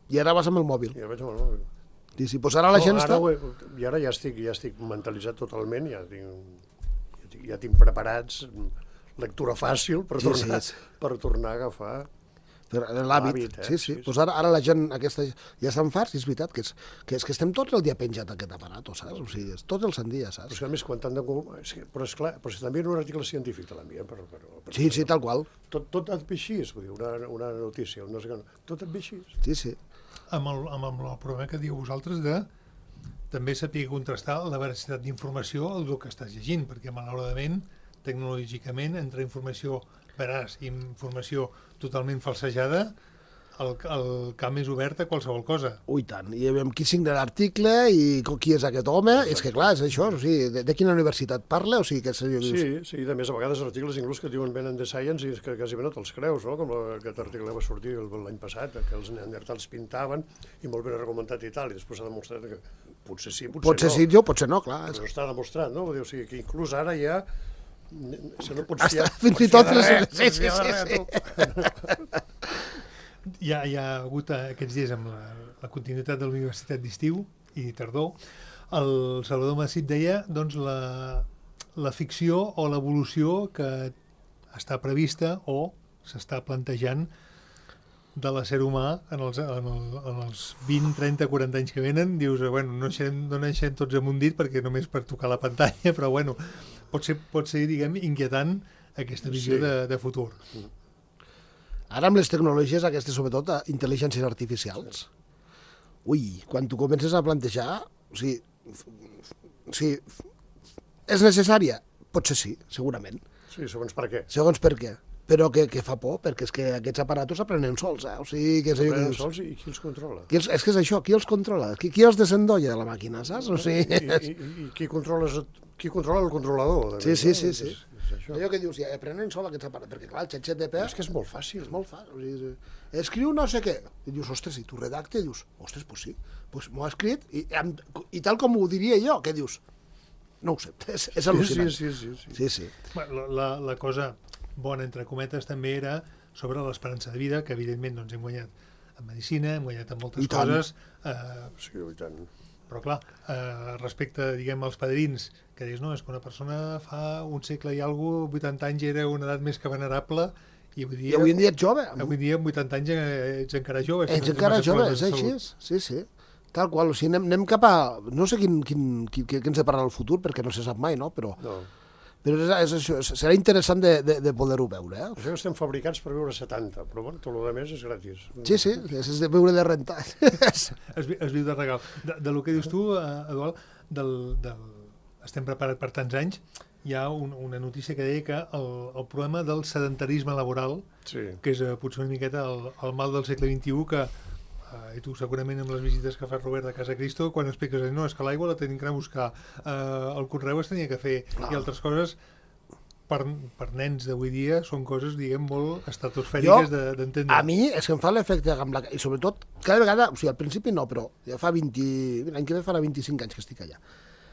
I ara vas amb el mòbil. I ara vaig amb el mòbil. I si, doncs ara la gent no, està... Ara, ho- I ara ja estic, ja estic mentalitzat totalment, ja tinc, ja tinc, ja tinc preparats lectura fàcil per Sí, tornar, sí. per tornar a agafar. Per l'hàbit, L'hàbit, eh? sí, sí. Sí, sí. Pues ara, ara la gent aquesta ja estan farts, i és veritat que, és, que, és que estem tots el dia penjat a aquest aparato, saps? O sigui, és tots els sant dies, Però saps? és que a més, quan tant de... És que, però esclar, però si també en un article científic te l'envien. Per, per, per, Sí, sí, tal qual. Tot, tot et ve així, vull dir, una, una notícia, no sé què, tot et ve així. Sí, sí. Amb el, amb el, el problema que diu vosaltres de també saber contrastar la veracitat d'informació al que estàs llegint, perquè malauradament, tecnològicament, entre informació veraç i informació totalment falsejada, el, el camp és obert a qualsevol cosa. Ui, tant. I amb qui signa l'article i co- qui és aquest home. És que, clar, és això. O sigui, de, de quina universitat parla? O sigui, que senyor dius... Sí, sí, de més, a vegades articles inclús que diuen venen de Science i és que quasi bé no te'ls creus, no? Com aquest article va sortir l'any passat, que els neandertals pintaven i molt ben argumentat i tal, i després s'ha demostrat que potser sí, potser, Potser no. sí, jo, potser no, clar. Però està demostrat, no? Vull dir, o sigui, que inclús ara ja... Si no pots Hasta fiar, fins i pots tot fiar de les- res, sí, pots fiar sí, de res, sí, tu. Hi ha, hi ha hagut eh, aquests dies amb la, la continuïtat de la Universitat d'Estiu i tardor, el Salvador Masip deia doncs, la, la ficció o l'evolució que està prevista o s'està plantejant de l'ésser humà en els, en, el, en els vint, trenta, quaranta anys que venen. Dius, eh, bueno, no naixem, no naixem tots amb un dit perquè només per tocar la pantalla, però bueno, pot ser, pot ser diguem, inquietant aquesta visió Sí. de, de futur. Ara amb les tecnologies aquestes, sobretot, eh, intel·ligències artificials, ui, quan tu comences a plantejar, o sigui, f- f- o sigui, f- és necessària? Potser sí, segurament. Sí, segons per què. Segons per què. Però que, que fa por, perquè és que aquests aparatos s'aprenen sols, eh? O sigui, que és allò que Aprenen dius... sols i qui els controla? Qui els, és que és això, qui els controla? Qui, qui els desendolla de la màquina, saps? O I, sigui, i, i, i qui, controla, qui controla el controlador? Sí, També, sí, no? sí, sí. És, és això. allò que dius, ja aprenen sol aquests aparats, perquè clar, el xat G P T És que és molt fàcil. és molt fàcil. O sigui, és- escriu no sé què. I dius, ostres, i tu redacte, i dius, ostres, pues sí, pues m'ho ha escrit, i, amb, i tal com ho diria jo, que dius, no ho sé, és, és Sí, al·lucinant. sí, sí, sí, sí. Sí, sí. Bueno, la, la, la cosa bona, entre cometes, també era sobre l'esperança de vida, que evidentment doncs, hem guanyat en medicina, hem guanyat en moltes I tant. coses, eh, Sí, i tant. però clar, eh, respecte, diguem, als padrins, que dius, no, és que una persona fa un segle i alguna cosa, vuitanta anys era una edat més que venerable, i avui I dia, avui en dia ets jove. avui dia amb vuitanta anys eh, ets encara jove. si no Ets tens encara massa jove, problemes és de així. salut. Sí, sí. Tal qual, o sigui, anem, anem cap a... No sé quin, quin, quin, què ens depararà el futur, perquè no se sap mai, no? Però, No. però és, és això, serà interessant de, de, de poder-ho veure, eh? Això que estem fabricats per viure setanta, però bueno, tot el més és gratis. Sí, sí, és de veure de rentar. Es, vi- es viu de regal. De, de lo que dius tu, eh, Eduard, del, del, estem preparats per tants anys, hi ha un, una notícia que deia que el, el problema del sedentarisme laboral, Sí. que és eh, potser una miqueta el, el mal del segle vint-i-u, que eh, i tu segurament amb les visites que fa Robert de Casa Cristo, quan expliques, no, és que l'aigua la tenim que anar a buscar, eh, el conreu es tenia que fer, i altres coses, per, per nens d'avui dia, són coses, diguem, molt estratosfèriques Jo, de- d'entendre. A mi és que em fa l'efecte amb la... I sobretot, cada vegada, o sigui, al principi no, però ja fa vint... L'any que ve farà vint-i-cinc anys que estic allà.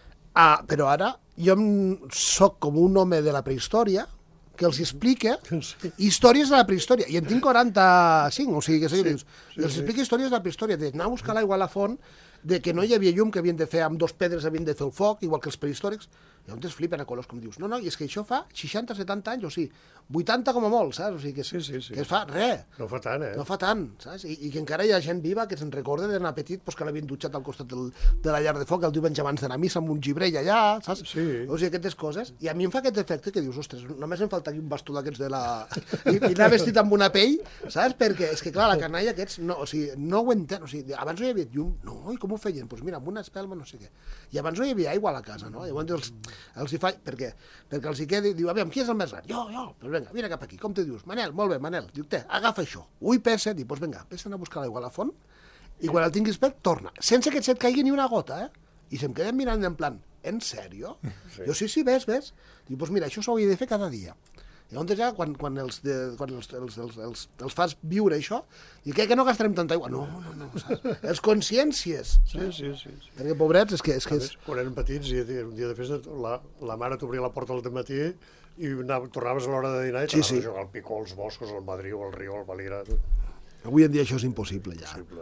Ah, però ara jo em- soc com un home de la prehistòria que els explica Sí. històries de la prehistòria. I en tinc quaranta-cinc, o sigui, que sí, Sí, dius, sí, i els sí. explica històries de la prehistòria, d'anar a buscar l'aigua a la font, de que no hi havia llum, que havien de fer amb dos pedres, havien de fer el foc, igual que els prehistòrics. I llavors es flipen a colors, com dius, no, no, i és que això fa seixanta, setanta anys, o sigui, vuitanta com a molt, saps? O sigui, que, Sí, sí, sí. que es fa res. No fa tant, eh? No fa tant, saps? I, i que encara hi ha gent viva que se'n recorda d'anar petit pues, que l'havien dutxat al costat del, de la llar de foc el diumenge abans d'anar a missa amb un gibrell allà, saps? Sí. O sigui, aquestes coses. I a mi em fa aquest efecte que dius, ostres, només em falta aquí un bastó d'aquests de la... I, i anar vestit amb una pell, saps? Perquè és que, clar, la canalla aquests, no, o sigui, no ho entén. O sigui, abans no hi havia llum. No, i com ho feien? Doncs pues mira, amb una espelma, no sé què. I abans no hi havia aigua a la casa, no? Llavors els, els hi faig... Per què? Perquè els hi quedi... Diu, aviam, qui és el més gran? Jo, jo. Doncs pues vinga, vine cap aquí. Com te dius? Manel, molt bé, Manel. Diu, té, agafa això. Ui, pesa. Diu, doncs pues vinga, vés a buscar l'aigua a la font i quan el tinguis pet, torna. Sense que et se't caigui ni una gota, eh? I se'm queden mirant en plan, en sèrio? Sí. Jo, sí, sí, ves, ves. Diu, doncs mira, això s'ho hauria de fer cada dia. I llavors ja, quan, quan, els, de, quan els, els, els, els, els fas viure això, i què, que no gastarem tanta aigua? No, no, no, saps? Els consciències. Sí, sí, sí. sí. Perquè, pobrets, és que... És A que més, és... quan érem petits, i un dia de festa, la, la mare t'obria la porta al matí i anava, tornaves a l'hora de dinar i Sí, t'anaves sí. a jugar al picó, als boscos, al Madriu, al riu, al Valira... Avui en dia això és impossible, ja. Possible.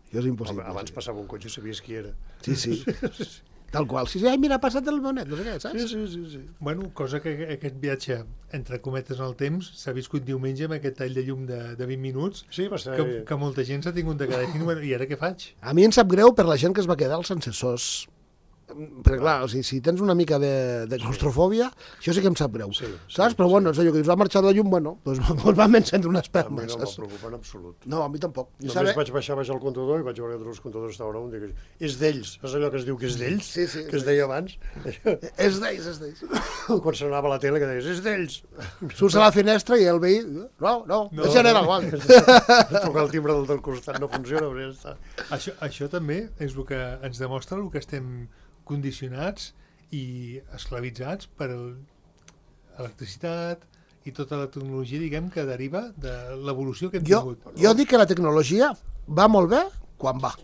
Això és impossible. Home, abans sí. passava un cotxe i sabies qui era. Sí, sí. Tal qual. Sí, sí, ai, mira, ha passat el bonet, no sé què, saps? Sí, sí, sí. sí. Bueno, cosa que aquest viatge, entre cometes en el temps, s'ha viscut diumenge amb aquest tall de llum de, de vint minuts, Sí, va ser... que, que molta gent s'ha tingut de quedar així. Bueno, i ara què faig? A mi em sap greu per la gent que es va quedar als sensors. Perquè, clar, o sigui, si tens una mica de, de claustrofòbia, això sí que em sap greu. Sí, sí, saps? Però, bueno, és allò que dius, va marxar la llum, bueno, doncs pues vam encendre unes A mi permes, no em va saps? preocupar en absolut. No, a mi tampoc. I Només sabe... vaig baixar, baixar el comptador i vaig veure que tots els comptadors estaven on. Dic, és d'ells, és allò que es diu que és d'ells, Sí, sí, que es sí. deia abans. És d'ells, és d'ells. Quan sonava a la tele que deies, és d'ells. Surts a la finestra i el veí... No, no, no. No. Això era igual. Trucar el timbre del del costat no funciona, però ja està. Això, això també és el que ens demostra el que estem condicionats i esclavitzats per l'electricitat i tota la tecnologia, diguem, que deriva de l'evolució que hem Jo, tingut. jo dic que la tecnologia va molt bé quan va,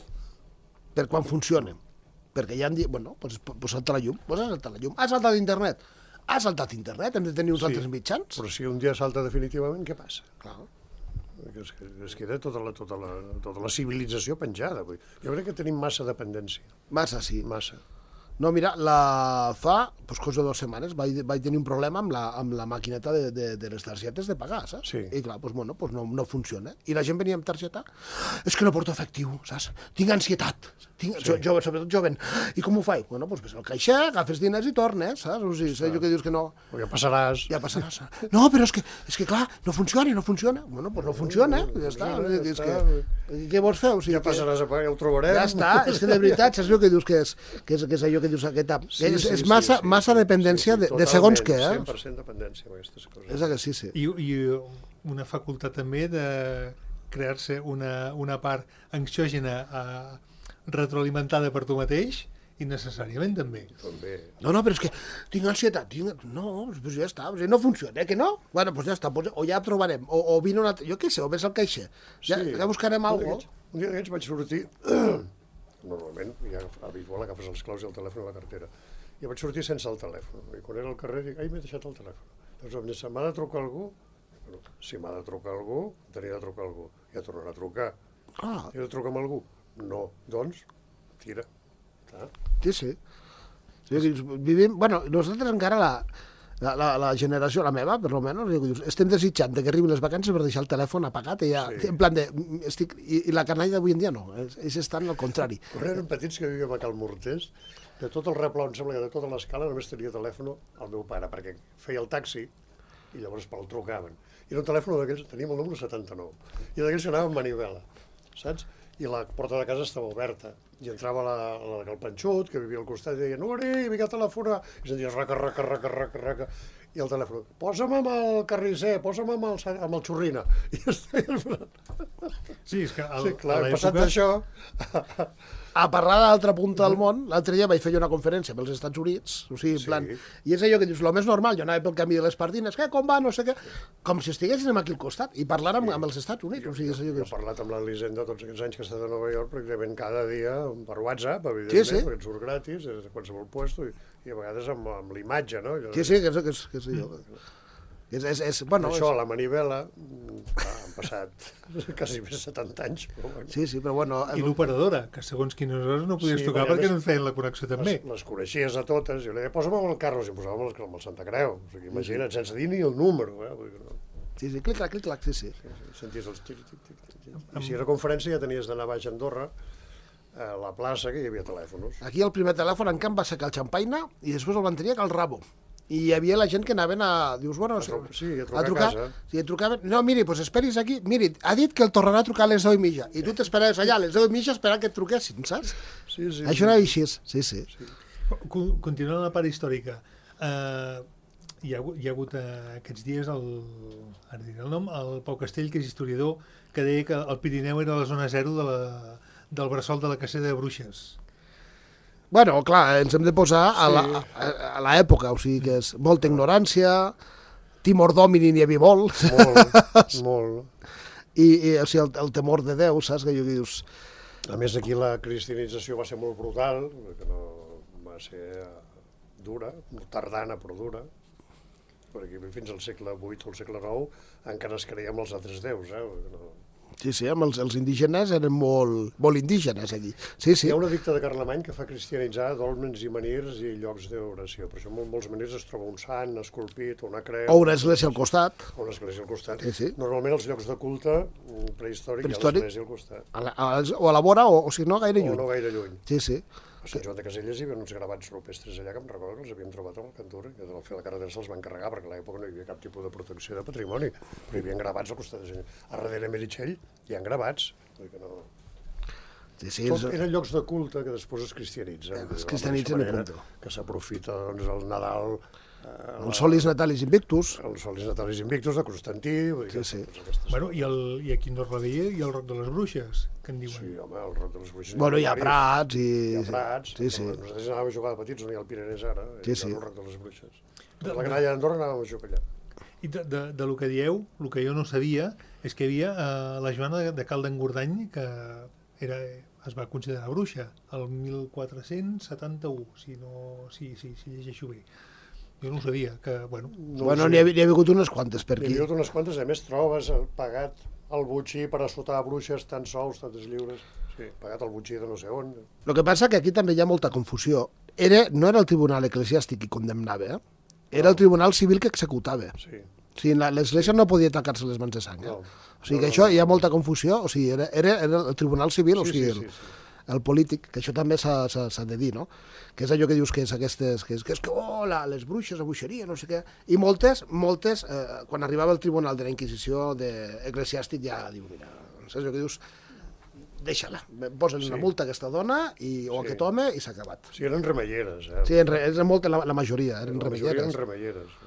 per quan funciona. Perquè ja han dit, bueno, pues, pues salta la llum, pues ha saltat la llum, ha saltat internet, ha saltat internet, hem de tenir uns Sí. altres mitjans. Però si un dia salta definitivament, què passa? Clar. Perquè Es, es queda tota la, tota, la, tota la civilització penjada. Vull. Jo crec que tenim massa dependència. Massa, sí. Massa. No, mira, la... fa pues, cosa de dues setmanes vaig, vaig tenir un problema amb la, amb la maquineta de, de, de les targetes de pagar, saps? Sí. I clar, pues, bueno, pues no, no funciona. I la gent venia amb targeta, és que no porto efectiu, saps? Tinc ansietat. Tinc, sí. jo, sobretot joven. I com ho faig? Bueno, pues ves al caixer, agafes diners i tornes, saps? O sigui, saps allò que dius que no... O ja passaràs. Ja passaràs. No, però és que, és que clar, no funciona, no funciona. Bueno, pues no funciona, ja està. funciona, ja És està. que, què vols fer? O sigui, Ja passaràs a pagar, ja ho trobarem. ja està, és que de veritat, saps el que dius que és, que és, que és allò que dius aquesta... Sí, és, sí, és sí, massa, sí, massa sí, dependència sí, sí, de, de segons què, totalment, eh? cent per cent dependència amb aquestes coses. És que sí, sí. I, I una facultat també de crear-se una, una part anxiògena eh, retroalimentada per tu mateix, innecessàriament també. També. No, no, però és que tinc ansietat, tinc... No, doncs ja està, o sigui, no funciona, eh, que no? Bueno, doncs ja està, doncs, o ja trobarem, o, o vine una... Jo què sé, o ves al caixer, ja, Sí. ja buscarem Un alguna dia cosa. d'aquests- Un dia d'aquests vaig sortir... Normalment, ja habitual, agafes els claus i el telèfon a la cartera. I vaig sortir sense el telèfon. I quan era al carrer, dic, ai, m'he deixat el telèfon. Llavors em dic, m'ha de trucar algú? Bueno, si m'ha de trucar algú, tenia de trucar algú. Ja tornarà a trucar. Ah, He de trucar amb algú? No. Doncs, tira. Ah. sí, sí. Sí, vivim... Bueno, nosaltres encara la, la, la, la generació, la meva, per lo menos, dius, estem desitjant de que arribin les vacances per deixar el telèfon apagat i ja, Sí. en plan de... Estic, i, I la canalla d'avui en dia no, ells, ells estan al contrari. Quan érem petits que vivíem a Cal Mortés, de tot el replà, em sembla que de tota l'escala només tenia telèfon el meu pare, perquè feia el taxi i llavors pel trucaven. I era un telèfon d'aquells, teníem el número setanta-nou, i d'aquells que anava amb manivela, saps? I la porta de casa estava oberta, i entrava la, la, el Panxut, que vivia al costat, i deia, Nuri, vinga a telefonar, i senties raca, raca, raca, raca, raca, i el telèfon, posa'm amb el carnisser, posa'm amb el, sa- amb el xurrina. I ja està. Sí, és que el, Sí, clar, a hem passat l'època... d'això. A parlar de l'altra punta del món, l'altre dia vaig fer una conferència pels Estats Units, o sigui, en Sí. plan, i és allò que dius, el més normal, jo anava pel camí de les Pardines, que com va, no sé què, com si estiguéssim aquí al costat, i parlar amb, amb els Estats Units, o sigui, és allò Jo que he dius, parlat amb l'Elisenda tots aquests anys que he estat a Nova York, pràcticament cada dia per WhatsApp, evidentment, Sí, sí. perquè et surt gratis, des de qualsevol puesto, i, i a vegades amb, amb l'imatge, no? Allò, sí, sí, que és, que és, que és allò. És, és, és, bueno, Això, és, la manivela, mm, clar, han passat quasi més setanta anys, però bueno. sí, sí, però bueno... I l'operadora, que segons quines hores no podies Sí, trucar perquè a perquè més- no et feien la connexió també. Les, les coneixies a totes, jo li deia, posa'm amb el Carlos, i em posàvem amb el, amb el Santa Creu, o sigui, imagina't, sense dir ni el número, eh? Vull dir, no, Sí, sí, clic-clac, clic-clac, sí, sí. senties els tic, tic, tic, tic, tic. I si era conferència ja tenies d'anar baix a Andorra, a la plaça, que hi havia telèfons. Aquí el primer telèfon en camp va ser que el xampaina i després el van tenir que el rabo. I hi havia la gent que anaven a... Dius, bueno... A tru- sí, a trucar a casa. Sí, a trucar... No, miri, doncs esperis aquí. Miri, ha dit que el tornarà a trucar a les deu i mitja. I tu t'esperaves allà a les deu i mitja esperant que et truquessin, saps? Sí, sí. Això era així, sí, sí. Con- Continuant la part històrica, eh, hi, ha, hagut- hi ha hagut eh, aquests dies el, ara diré el nom, el Pau Castell, que és historiador, que deia que el Pirineu era la zona zero de la, del bressol de la cacera de bruixes. Bueno, clar, ens hem de posar a Sí. la- a- a l'època, o sigui que és molta ignorància, timor domini n'hi havia molt, Molt, molt. i, i o sigui, el, el temor de Déu, saps? Que jo que dius... A més, aquí la cristianització va ser molt brutal, que no va ser dura, tardana però dura, perquè fins al segle vuit o al segle nou encara es creia amb els altres déus, eh? No, Sí, sí, amb els, els indígenes eren molt, molt indígenes allí. Sí, sí. Hi ha un edicte de Carlemany que fa cristianitzar dolmens i menirs i llocs d'oració. Per això en molts menirs es troba un sant esculpit, una creu... O una església al costat. O una església al costat. Sí, sí. Normalment els llocs de culte prehistòric, Prehistòric. hi ha l'església al costat. A la, a, o a la vora o, o si no, gaire O lluny. no gaire lluny. Sí, sí. A Sant Joan de Caselles hi havia uns gravats rupestres allà que em recordo que els havíem trobat al Cantura, que de fer la carretera se'ls van carregar perquè a l'època no hi havia cap tipus de protecció de patrimoni, però hi havia gravats al costat de gent. A darrere Meritxell hi ha gravats. Vull dir que no... Sí, sí, Tot és... eren llocs de culte que després es cristianitzen. Es cristianitzen i punto. Que s'aprofita doncs, el Nadal... Eh, Els solis natalis invictus. Els solis natalis invictus de Constantí... Vull dir, Sí, sí. totes aquestes... Bueno, i, el, i aquí no es reveia i el Roc de les Bruixes, que en diuen. Sí, home, el Roc de les Bruixes... Bueno, hi ha diversos. prats i... Hi ha prats. Sí, sí. Nosaltres anàvem a jugar de petits, on hi ha el Pirenès ara, Sí, i sí. el Roc de les Bruixes. De- La canalla d'Andorra anàvem a jugar allà. I de, de, de lo que dieu, el que jo no sabia és que hi havia eh, la Joana de, de Cal d'Engordany, que era, es va considerar bruixa, el mil quatre-cents setanta-u, si, no, si, si, si llegeixo bé. Jo no ho sabia, que, bueno... No Bueno, ho sé. n'hi ha, n'hi ha hagut unes quantes per N'hi aquí. ha hagut unes quantes, a més trobes eh, pagat el butxí per assotar bruixes tan sols, tantes lliures. Sí, pagat el butxí de no sé on. El que passa que aquí també hi ha molta confusió. Era, no era el tribunal eclesiàstic qui condemnava, eh? Era el tribunal civil que executava. Sí. O sigui, la- l'església no podia tacar-se les mans de sang. Eh? No. O sigui No, que no, això no. hi ha molta confusió. O sigui, era, era, era el tribunal civil, o Sí, sigui, sí, el, sí, sí. el polític, que això també s'ha s'ha- s'ha de dir, no? Que és allò que dius que és aquestes, que és que, és que oh, la, les bruixes, la bruixeria, no sé què. I moltes, moltes, eh, quan arribava el tribunal de la Inquisició de, eclesiàstic ja diu, mira, saps allò que dius, deixa-la, posen Sí. una multa a aquesta dona i, o a Sí. aquest home i s'ha acabat. Sí, eren remelleres, eh? Sí, en re, és molta, la, la majoria, eren La majoria eren remelleres. remelleres.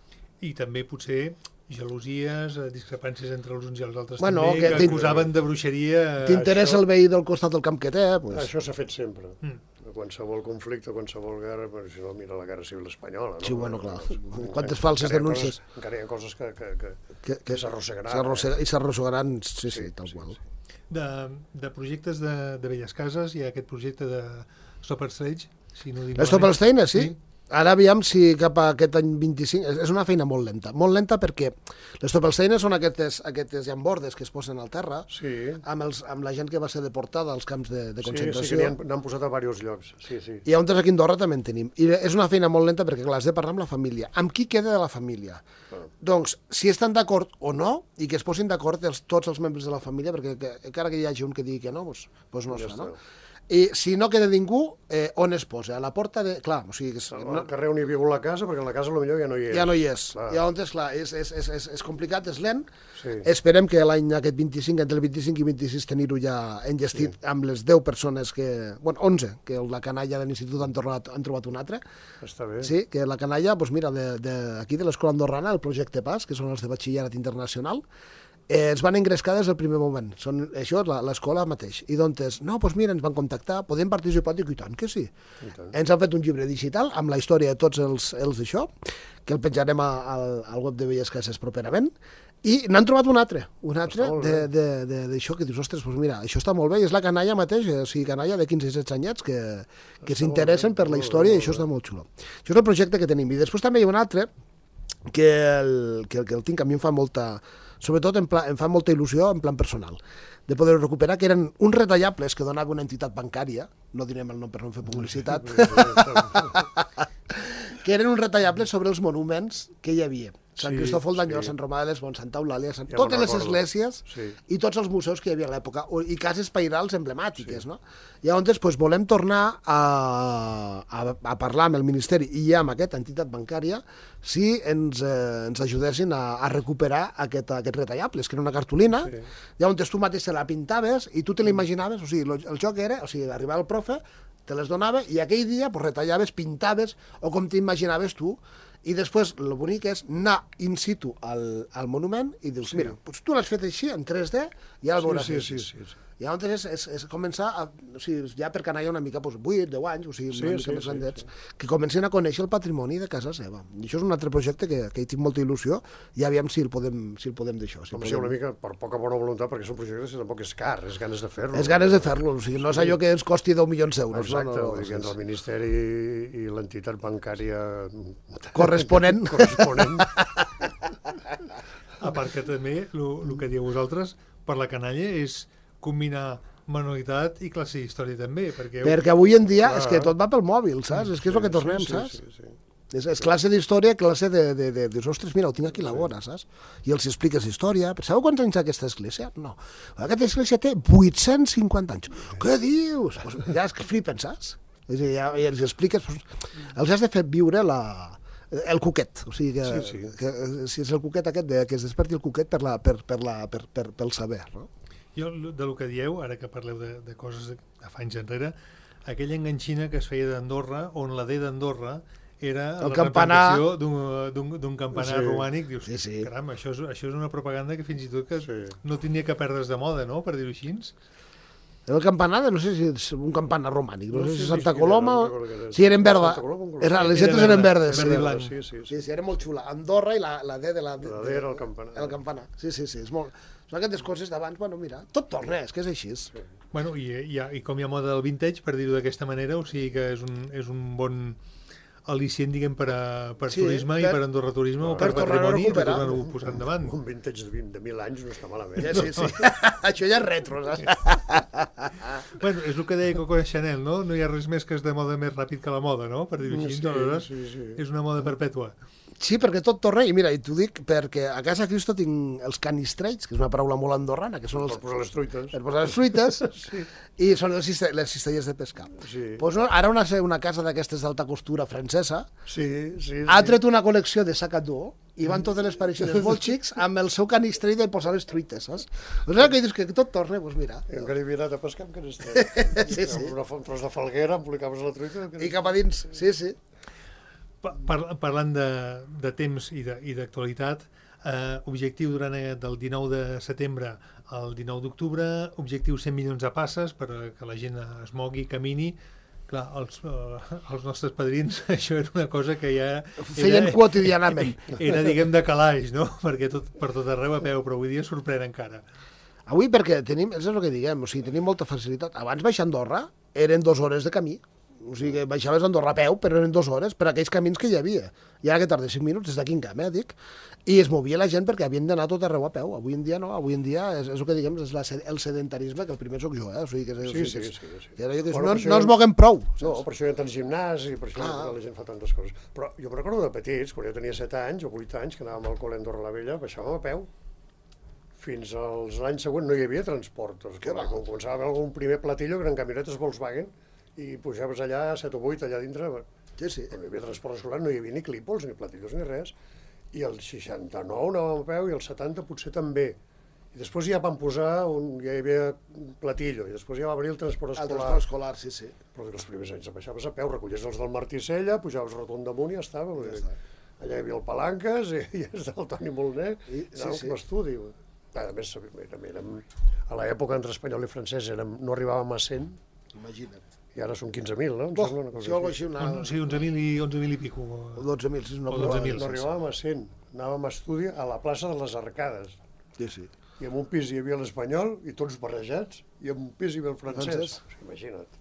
I també potser gelosies, eh, discrepàncies entre els uns i els altres Bueno, també, que que, t'in- acusaven de bruixeria... eh, T'interessa això- el veí del costat del camp que té, pues, Això s'ha fet sempre. Mm. Qualsevol conflicte, qualsevol guerra, però si no, mira la guerra civil espanyola. No? Sí, bueno, clar. Encara- Quantes falses encara hi ha denúncies. Coses, encara hi ha coses que, que, que, que, que s'arrossegaran. s'arrossega- I s'arrossegaran, sí, sí, Sí, tal sí, qual. sí. De, de projectes de, de Belles Cases, hi ha aquest projecte de Stopper Stage, si no dic Les Topelsteines, sí. Sí. Ara aviam si cap a aquest any vint-i-cinc... És és una feina molt lenta. Molt lenta perquè les Topelsteines són aquestes, aquestes llambordes que es posen al terra Sí, amb, els, amb la gent que va ser deportada als camps de, de sí, sí concentració. que n'hi han, n'han posat a diversos llocs. Sí, sí. I on aquí a Andorra també en tenim. I és una feina molt lenta perquè, clar, has de parlar amb la família. Amb qui queda de la família? Clar. Doncs, si estan d'acord o no, i que es posin d'acord els, tots els membres de la família, perquè que, encara que hi hagi un que digui que no, doncs, doncs no es Ja fa, no? està. I si no queda ningú, eh, on es posa? A la porta de... Clar, o sigui, que és- Al carrer on hi havia hagut la casa, perquè la casa potser ja no hi és. ja no hi és. Clar. Llavors, clar, és, és, és, és, és complicat, és lent. Sí. Esperem que l'any aquest vint-i-cinc, entre el vint-i-cinc i vint-i-sis, tenir-ho ja engestit sí. amb les deu persones que... Bueno, onze, que la canalla de l'institut han, tornat, han trobat un altre. Està bé. Sí, que la canalla, doncs mira, de, de, aquí de l'Escola Andorrana, el projecte PAS, que són els de batxillerat internacional, eh, ens van engrescar des del primer moment. Són, això és la- l'escola mateix. I doncs, no, doncs mira, ens van contactar, podem participar? Dic, i tant que sí. I tant. Ens han fet un llibre digital amb la història de tots els, els d'això, que el penjarem a, al, al web de Belles Cases properament, i n'han trobat un altre, un altre molt de- bé. de- de- d'això que dius, ostres, doncs mira, això està molt bé, i és la canalla mateix, eh, o sigui, canalla de quinze i setze anyets que, que Està s'interessen molt bé, per la molt bé, història, i molt això bé. està molt xulo. Això és el projecte que tenim. I després també hi ha un altre que el, que, el- que el tinc, a mi em fa molta, sobretot en pla, em fa molta il·lusió en plan personal, de poder recuperar, que eren uns retallables que donava una entitat bancària, no direm el nom per no fer publicitat, que eren uns retallables sobre els monuments que hi havia. Sant Sí, Cristòfol d'Anyó, sí. Sant Romà de les Bons, Santa Eulàlia, Sant... Ja totes me'n les recordo. esglésies Sí. i tots els museus que hi havia a l'època, o- i cases pairals emblemàtiques, no? I llavors pues, volem tornar a, a, a parlar amb el Ministeri i amb aquesta entitat bancària si ens, eh, ens ajudessin a, a recuperar aquest, aquest retallables, que era una cartolina, Sí. llavors tu mateix te la pintaves i tu te l'imaginaves, o sigui, lo- el joc era, o sigui, arribava el profe, te les donava i aquell dia pues, retallaves, pintaves, o com t'imaginaves tu, i després el bonic és anar in situ al, al monument i dius, Sí. mira, doncs tu l'has fet així, en tres D, i ja el veuràs sí, així. sí, sí, sí. I llavors és, és, és començar, a, o sigui, ja per canalla una mica, doncs, vuit, deu anys, o sigui, Sí, una mica sí, més sí, grandets, que comencin a conèixer el patrimoni de casa seva. I això és un altre projecte que, que hi tinc molta il·lusió, i aviam si el podem, si el podem d'això. Si el Com si podem... una mica per poca bona voluntat, perquè és un projecte que tampoc és car, és ganes de fer-lo. És ganes de fer-lo, o sigui, no és allò que ens costi deu milions d'euros. Exacte, no, no, vull dir que és- entre el Ministeri i l'entitat bancària Corresponent. corresponent. A part que també, el que dieu vosaltres, per la canalla és combinar manualitat i classe d'història també, perquè... Perquè avui en dia Clar. és que tot va pel mòbil, saps? És que és el que tornem, sí, saps? Sí, sí, sí. És, és classe d'història, classe de, de, de, de... Ostres, mira, ho tinc aquí a la vora, saps? I els expliques història. Però sabeu quants anys té aquesta església? No. Aquesta església té vuit-cents cinquanta anys. Què dius? Pues ja es flipen, saps? És a dir, ja, ja els expliques... Pues, els has de fer viure la... el cuquet, o sigui que, Sí, sí. que si és el cuquet aquest, de, que es desperti el cuquet per la, per, per la, per, per, pel saber, no? Jo, de lo que dieu, ara que parleu de, de coses de, de fa anys enrere, aquella enganxina que es feia d'Andorra, on la D d'Andorra era El la campanar. representació d'un- d'un d'un campanar Sí. romànic. Dius, Sí, sí. caram, això és, això és una propaganda que fins i tot que Sí. no tenia que perdre's de moda, no?, per dir-ho així. Era el campanar, de, no sé si és un campanar romànic, no, No sé sé si si Santa era, Coloma... no o- recordo què era. Sí, era en verda. Santa Coloma, un Era, les Era lletres eren verda, verdes. verd i Sí. blanc. Sí, sí, sí. Sí, sí, era molt xula. Andorra i la, la D de la... De, La D era el campanar. El campanar, sí, sí, sí. És molt... Són aquestes coses d'abans, bueno, mira, tot torna, és que és així. Bueno, i, i, i com hi ha moda del vintage, per dir-ho d'aquesta manera, o sigui que és un, és un bon al·licient, diguem, per, a, per Sí, turisme per- i per Andorra Turisme, o per per tornar-ho a patrimoni, i per recuperar. tornar-ho a posar endavant. Un vintage de, vint, de mil anys no està malament. Ja, sí, sí. Això ja és retro, saps? Bueno, és el que deia Coco Chanel, no? No hi ha res més que és de moda més ràpid que la moda, no? Per dir-ho així, Sí, aleshores, sí, sí. és una moda perpètua. Sí, perquè tot torna, i mira, i t'ho dic perquè a casa Cristo tinc els canistrells, que és una paraula molt andorrana, que són els... Per posar les truites. per posar les fruites, Sí. i són les, ciste- les cistelles de pescar. Sí. Pues no, ara una, una casa d'aquestes d'alta costura francesa Sí, sí, ha sí. tret una col·lecció de sacador i van totes les pareixines molt xics amb el seu canistrell de posar les truites, saps? Doncs ara que dius que tot torna, doncs mira. I encara hi havia anat a pescar amb canistrell. Sí, sí. Amb una, un tros de falguera, embolicaves la truita. I cap a dins, sí, sí. Pa- par- Parlant de, de temps i de- i d'actualitat, eh, objectiu durant eh, del dinou de setembre al dinou d'octubre, objectiu cent milions de passes per a que la gent es mogui, camini. Clar, els, eh, els nostres padrins, això era una cosa que ja... Feien quotidianament. Era, diguem, de calaix, no? Perquè tot, per tot arreu a peu, però avui dia sorprèn encara. Avui perquè tenim, és el que diguem, o sigui, tenim molta facilitat. Abans baixar a Andorra eren dues hores de camí. O sigui, que baixaves a Andorra a peu, però eren dues hores per aquells camins que hi havia. I ara que tarda cinc minuts, des d'aquí en camp, eh, dic. I es movia la gent perquè havien d'anar tot arreu a peu. Avui en dia no, avui en dia és, és el que diguem, és la, el sedentarisme, que el primer sóc jo, eh? O sigui, que, és, Sí, o sigui, sí, que és- sí, sí. que ara jo que Bueno, no, per això no jo- ens moguem prou. No, saps? per això hi ha tant gimnàs i per això Clar. la gent fa tantes coses. Però jo me'n recordo de petits, quan jo tenia set anys o vuit anys, que anàvem al col·le a Andorra la Vella, baixàvem a peu. Fins als l'any següent no hi havia transport. Què va? Quan començava a haver algun primer platillo, que eren camionetes Volkswagen, i pujaves allà, set o vuit, allà dintre. Sí, sí. No hi havia transport escolar, no hi havia ni clípols, ni platillos, ni res. I el seixanta-nou anàvem a peu i el setanta potser també. I després ja van posar, un, ja hi havia un platillo, i després ja va venir el transport El escolar. transport escolar, sí, sí. Però que els primers anys baixaves a peu, recollies els del Martí Sella, pujaves rotund damunt i ja estava. Ja està. Allà hi havia el Palanques i, i estava el Toni Moliner, I- i sí, anàvem sí. com a estudi. A més, érem, érem, a l'època entre espanyol i francès érem, no arribàvem a cent, Imagina't. i ara són quinze mil, no? Em Oh, sembla una cosa si algo així. així, una... On, sí, onze mil i, onze mil i pico. O dotze mil, sí, és una O borrada. dotze mil. No arribàvem a cent, anàvem a estudi a la plaça de les Arcades. Sí, sí. I en un pis hi havia l'espanyol, i tots barrejats, i en un pis hi havia el francès. Francès. O sigui, imagina't.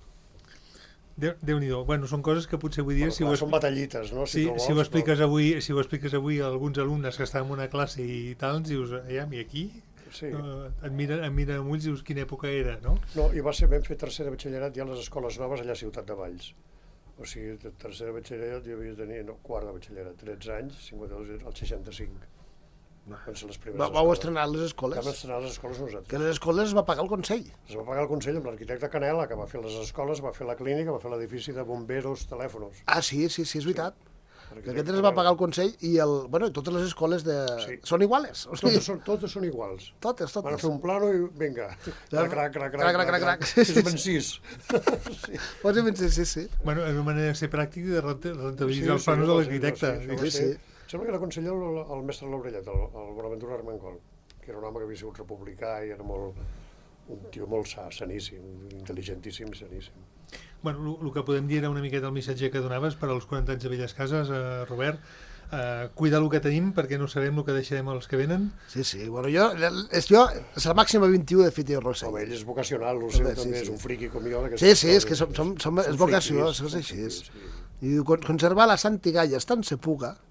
Déu- Déu-n'hi-do. Bueno, són coses que potser avui dia, Bueno, si, clar, ho, són expli- batallites, no? si, tu si ho vols, expliques avui, si ho expliques avui a alguns alumnes que estan en una classe i tal, ens dius, ja, i aquí? Sí. Uh, et miren, et miren amb ulls i dius quina època era, no? No, i va ser, vam fer tercer de batxillerat ja a les escoles noves allà a Ciutat de Valls. O sigui, de tercer de batxillerat jo havia de tenir, no, quart de batxillerat, tretze anys, cinquanta-dos, al seixanta-cinc. Van ser les primeres Va, vau escoles. estrenar les Vam escoles? estrenar les escoles nosaltres. Que les escoles es va pagar el Consell. Es va pagar el Consell amb l'arquitecte Canela, que va fer les escoles, va fer la clínica, va fer l'edifici de bomberos, telèfons. Ah, sí, sí, sí, és veritat. Que L'arquitecte aquest es va Canela. pagar el Consell i el, bueno, i totes les escoles de... Sí. són iguales. O sigui, Totes són, totes són iguals. totes, Van a totes. fer un plano i vinga, crac, crac, crac, Crac, crac, crac, crac. Sí, sí, És ben sis. Sí. Bàsicament, sí, sí, sí. Bueno, és una manera de ser pràctic i de renta- rentabilitzar Sí, els planos sí, de sí, l'arquitecte. sí, sí, Sí, sí. sí. Sembla que era conseller el, el mestre Laurellet, el, el Bonaventura Armengol, que era un home que havia sigut republicà i era molt, un tio molt sa, saníssim, intel·ligentíssim, saníssim. Bueno, el que podem dir era una miqueta el missatge que donaves per als quaranta anys de Belles Cases, eh, Robert. Eh, cuidar el que tenim perquè no sabem el que deixarem als que venen. Sí, sí. Bueno, jo, és, jo, és la màxima vint-i-u de Fiti Rossell. Home, ell és vocacional, el seu Home, sí, també sí. és un friqui com jo. Sí, sí, és que som, som, som, és vocació, és, és així. És. I diu, con- conservar la santigalla santigaia tan se puga,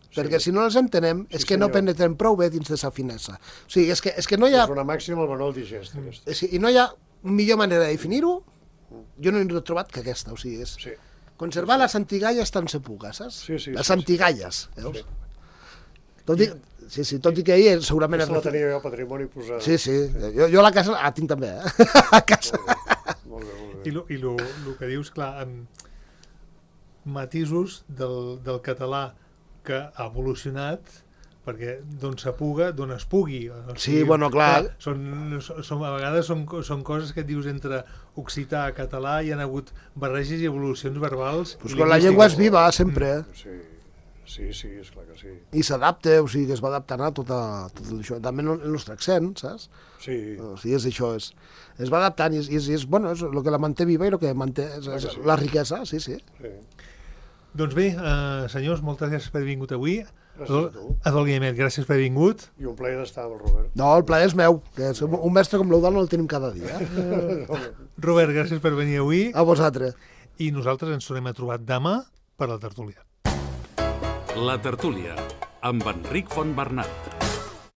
perquè si no les entenem és Sí, que no senyor. penetrem prou bé dins de sa finesa. O sigui, és que, és que no hi ha... És una màxima al Manuel Digest, aquesta. és, I no hi ha millor manera de definir-ho, jo no he trobat que aquesta, o sigui, és... Sí. Conservar les antigalles tan se puga, saps? Sí, sí, les sí, antigalles, veus? Sí. Tot i, sí, sí, tot i que ahir segurament... Aquesta la tenia jo, patrimoni posada. Sí, sí, jo, jo a la casa la tinc també, eh? A casa. Molt bé, molt bé. I, lo, i lo, lo que dius, clar, amb matisos del, del català que ha evolucionat, perquè d'on s'apuga, d'on es pugui. O Sí, bueno, clar. Són, són, a vegades són, són coses que et dius entre occità a català, hi ha hagut barreges i evolucions verbals. Pues i quan la lingüístiques. llengua és viva, sempre, Sí, sí, sí, esclar que sí. i s'adapta, o sigui, que es va adaptant a tot, a, tot això. També el nostre accent, saps? Sí, O sigui, és això, és, es va adaptant i és, i és, i és, bueno, és el que la manté viva i el que manté és, és sí. la riquesa, sí, sí. sí. Doncs bé, eh, senyors, moltes gràcies per haver vingut avui. Gràcies a tu. Adol Guillemet, gràcies per haver vingut. I un plaer d'estar amb el Robert. No, el plaer és meu, que és un mestre com l'Eudal no el tenim cada dia. Robert, gràcies per venir avui. A vosaltres. I nosaltres ens tornem a trobar demà per la tertúlia. La tertúlia, amb Enric Fontbernat.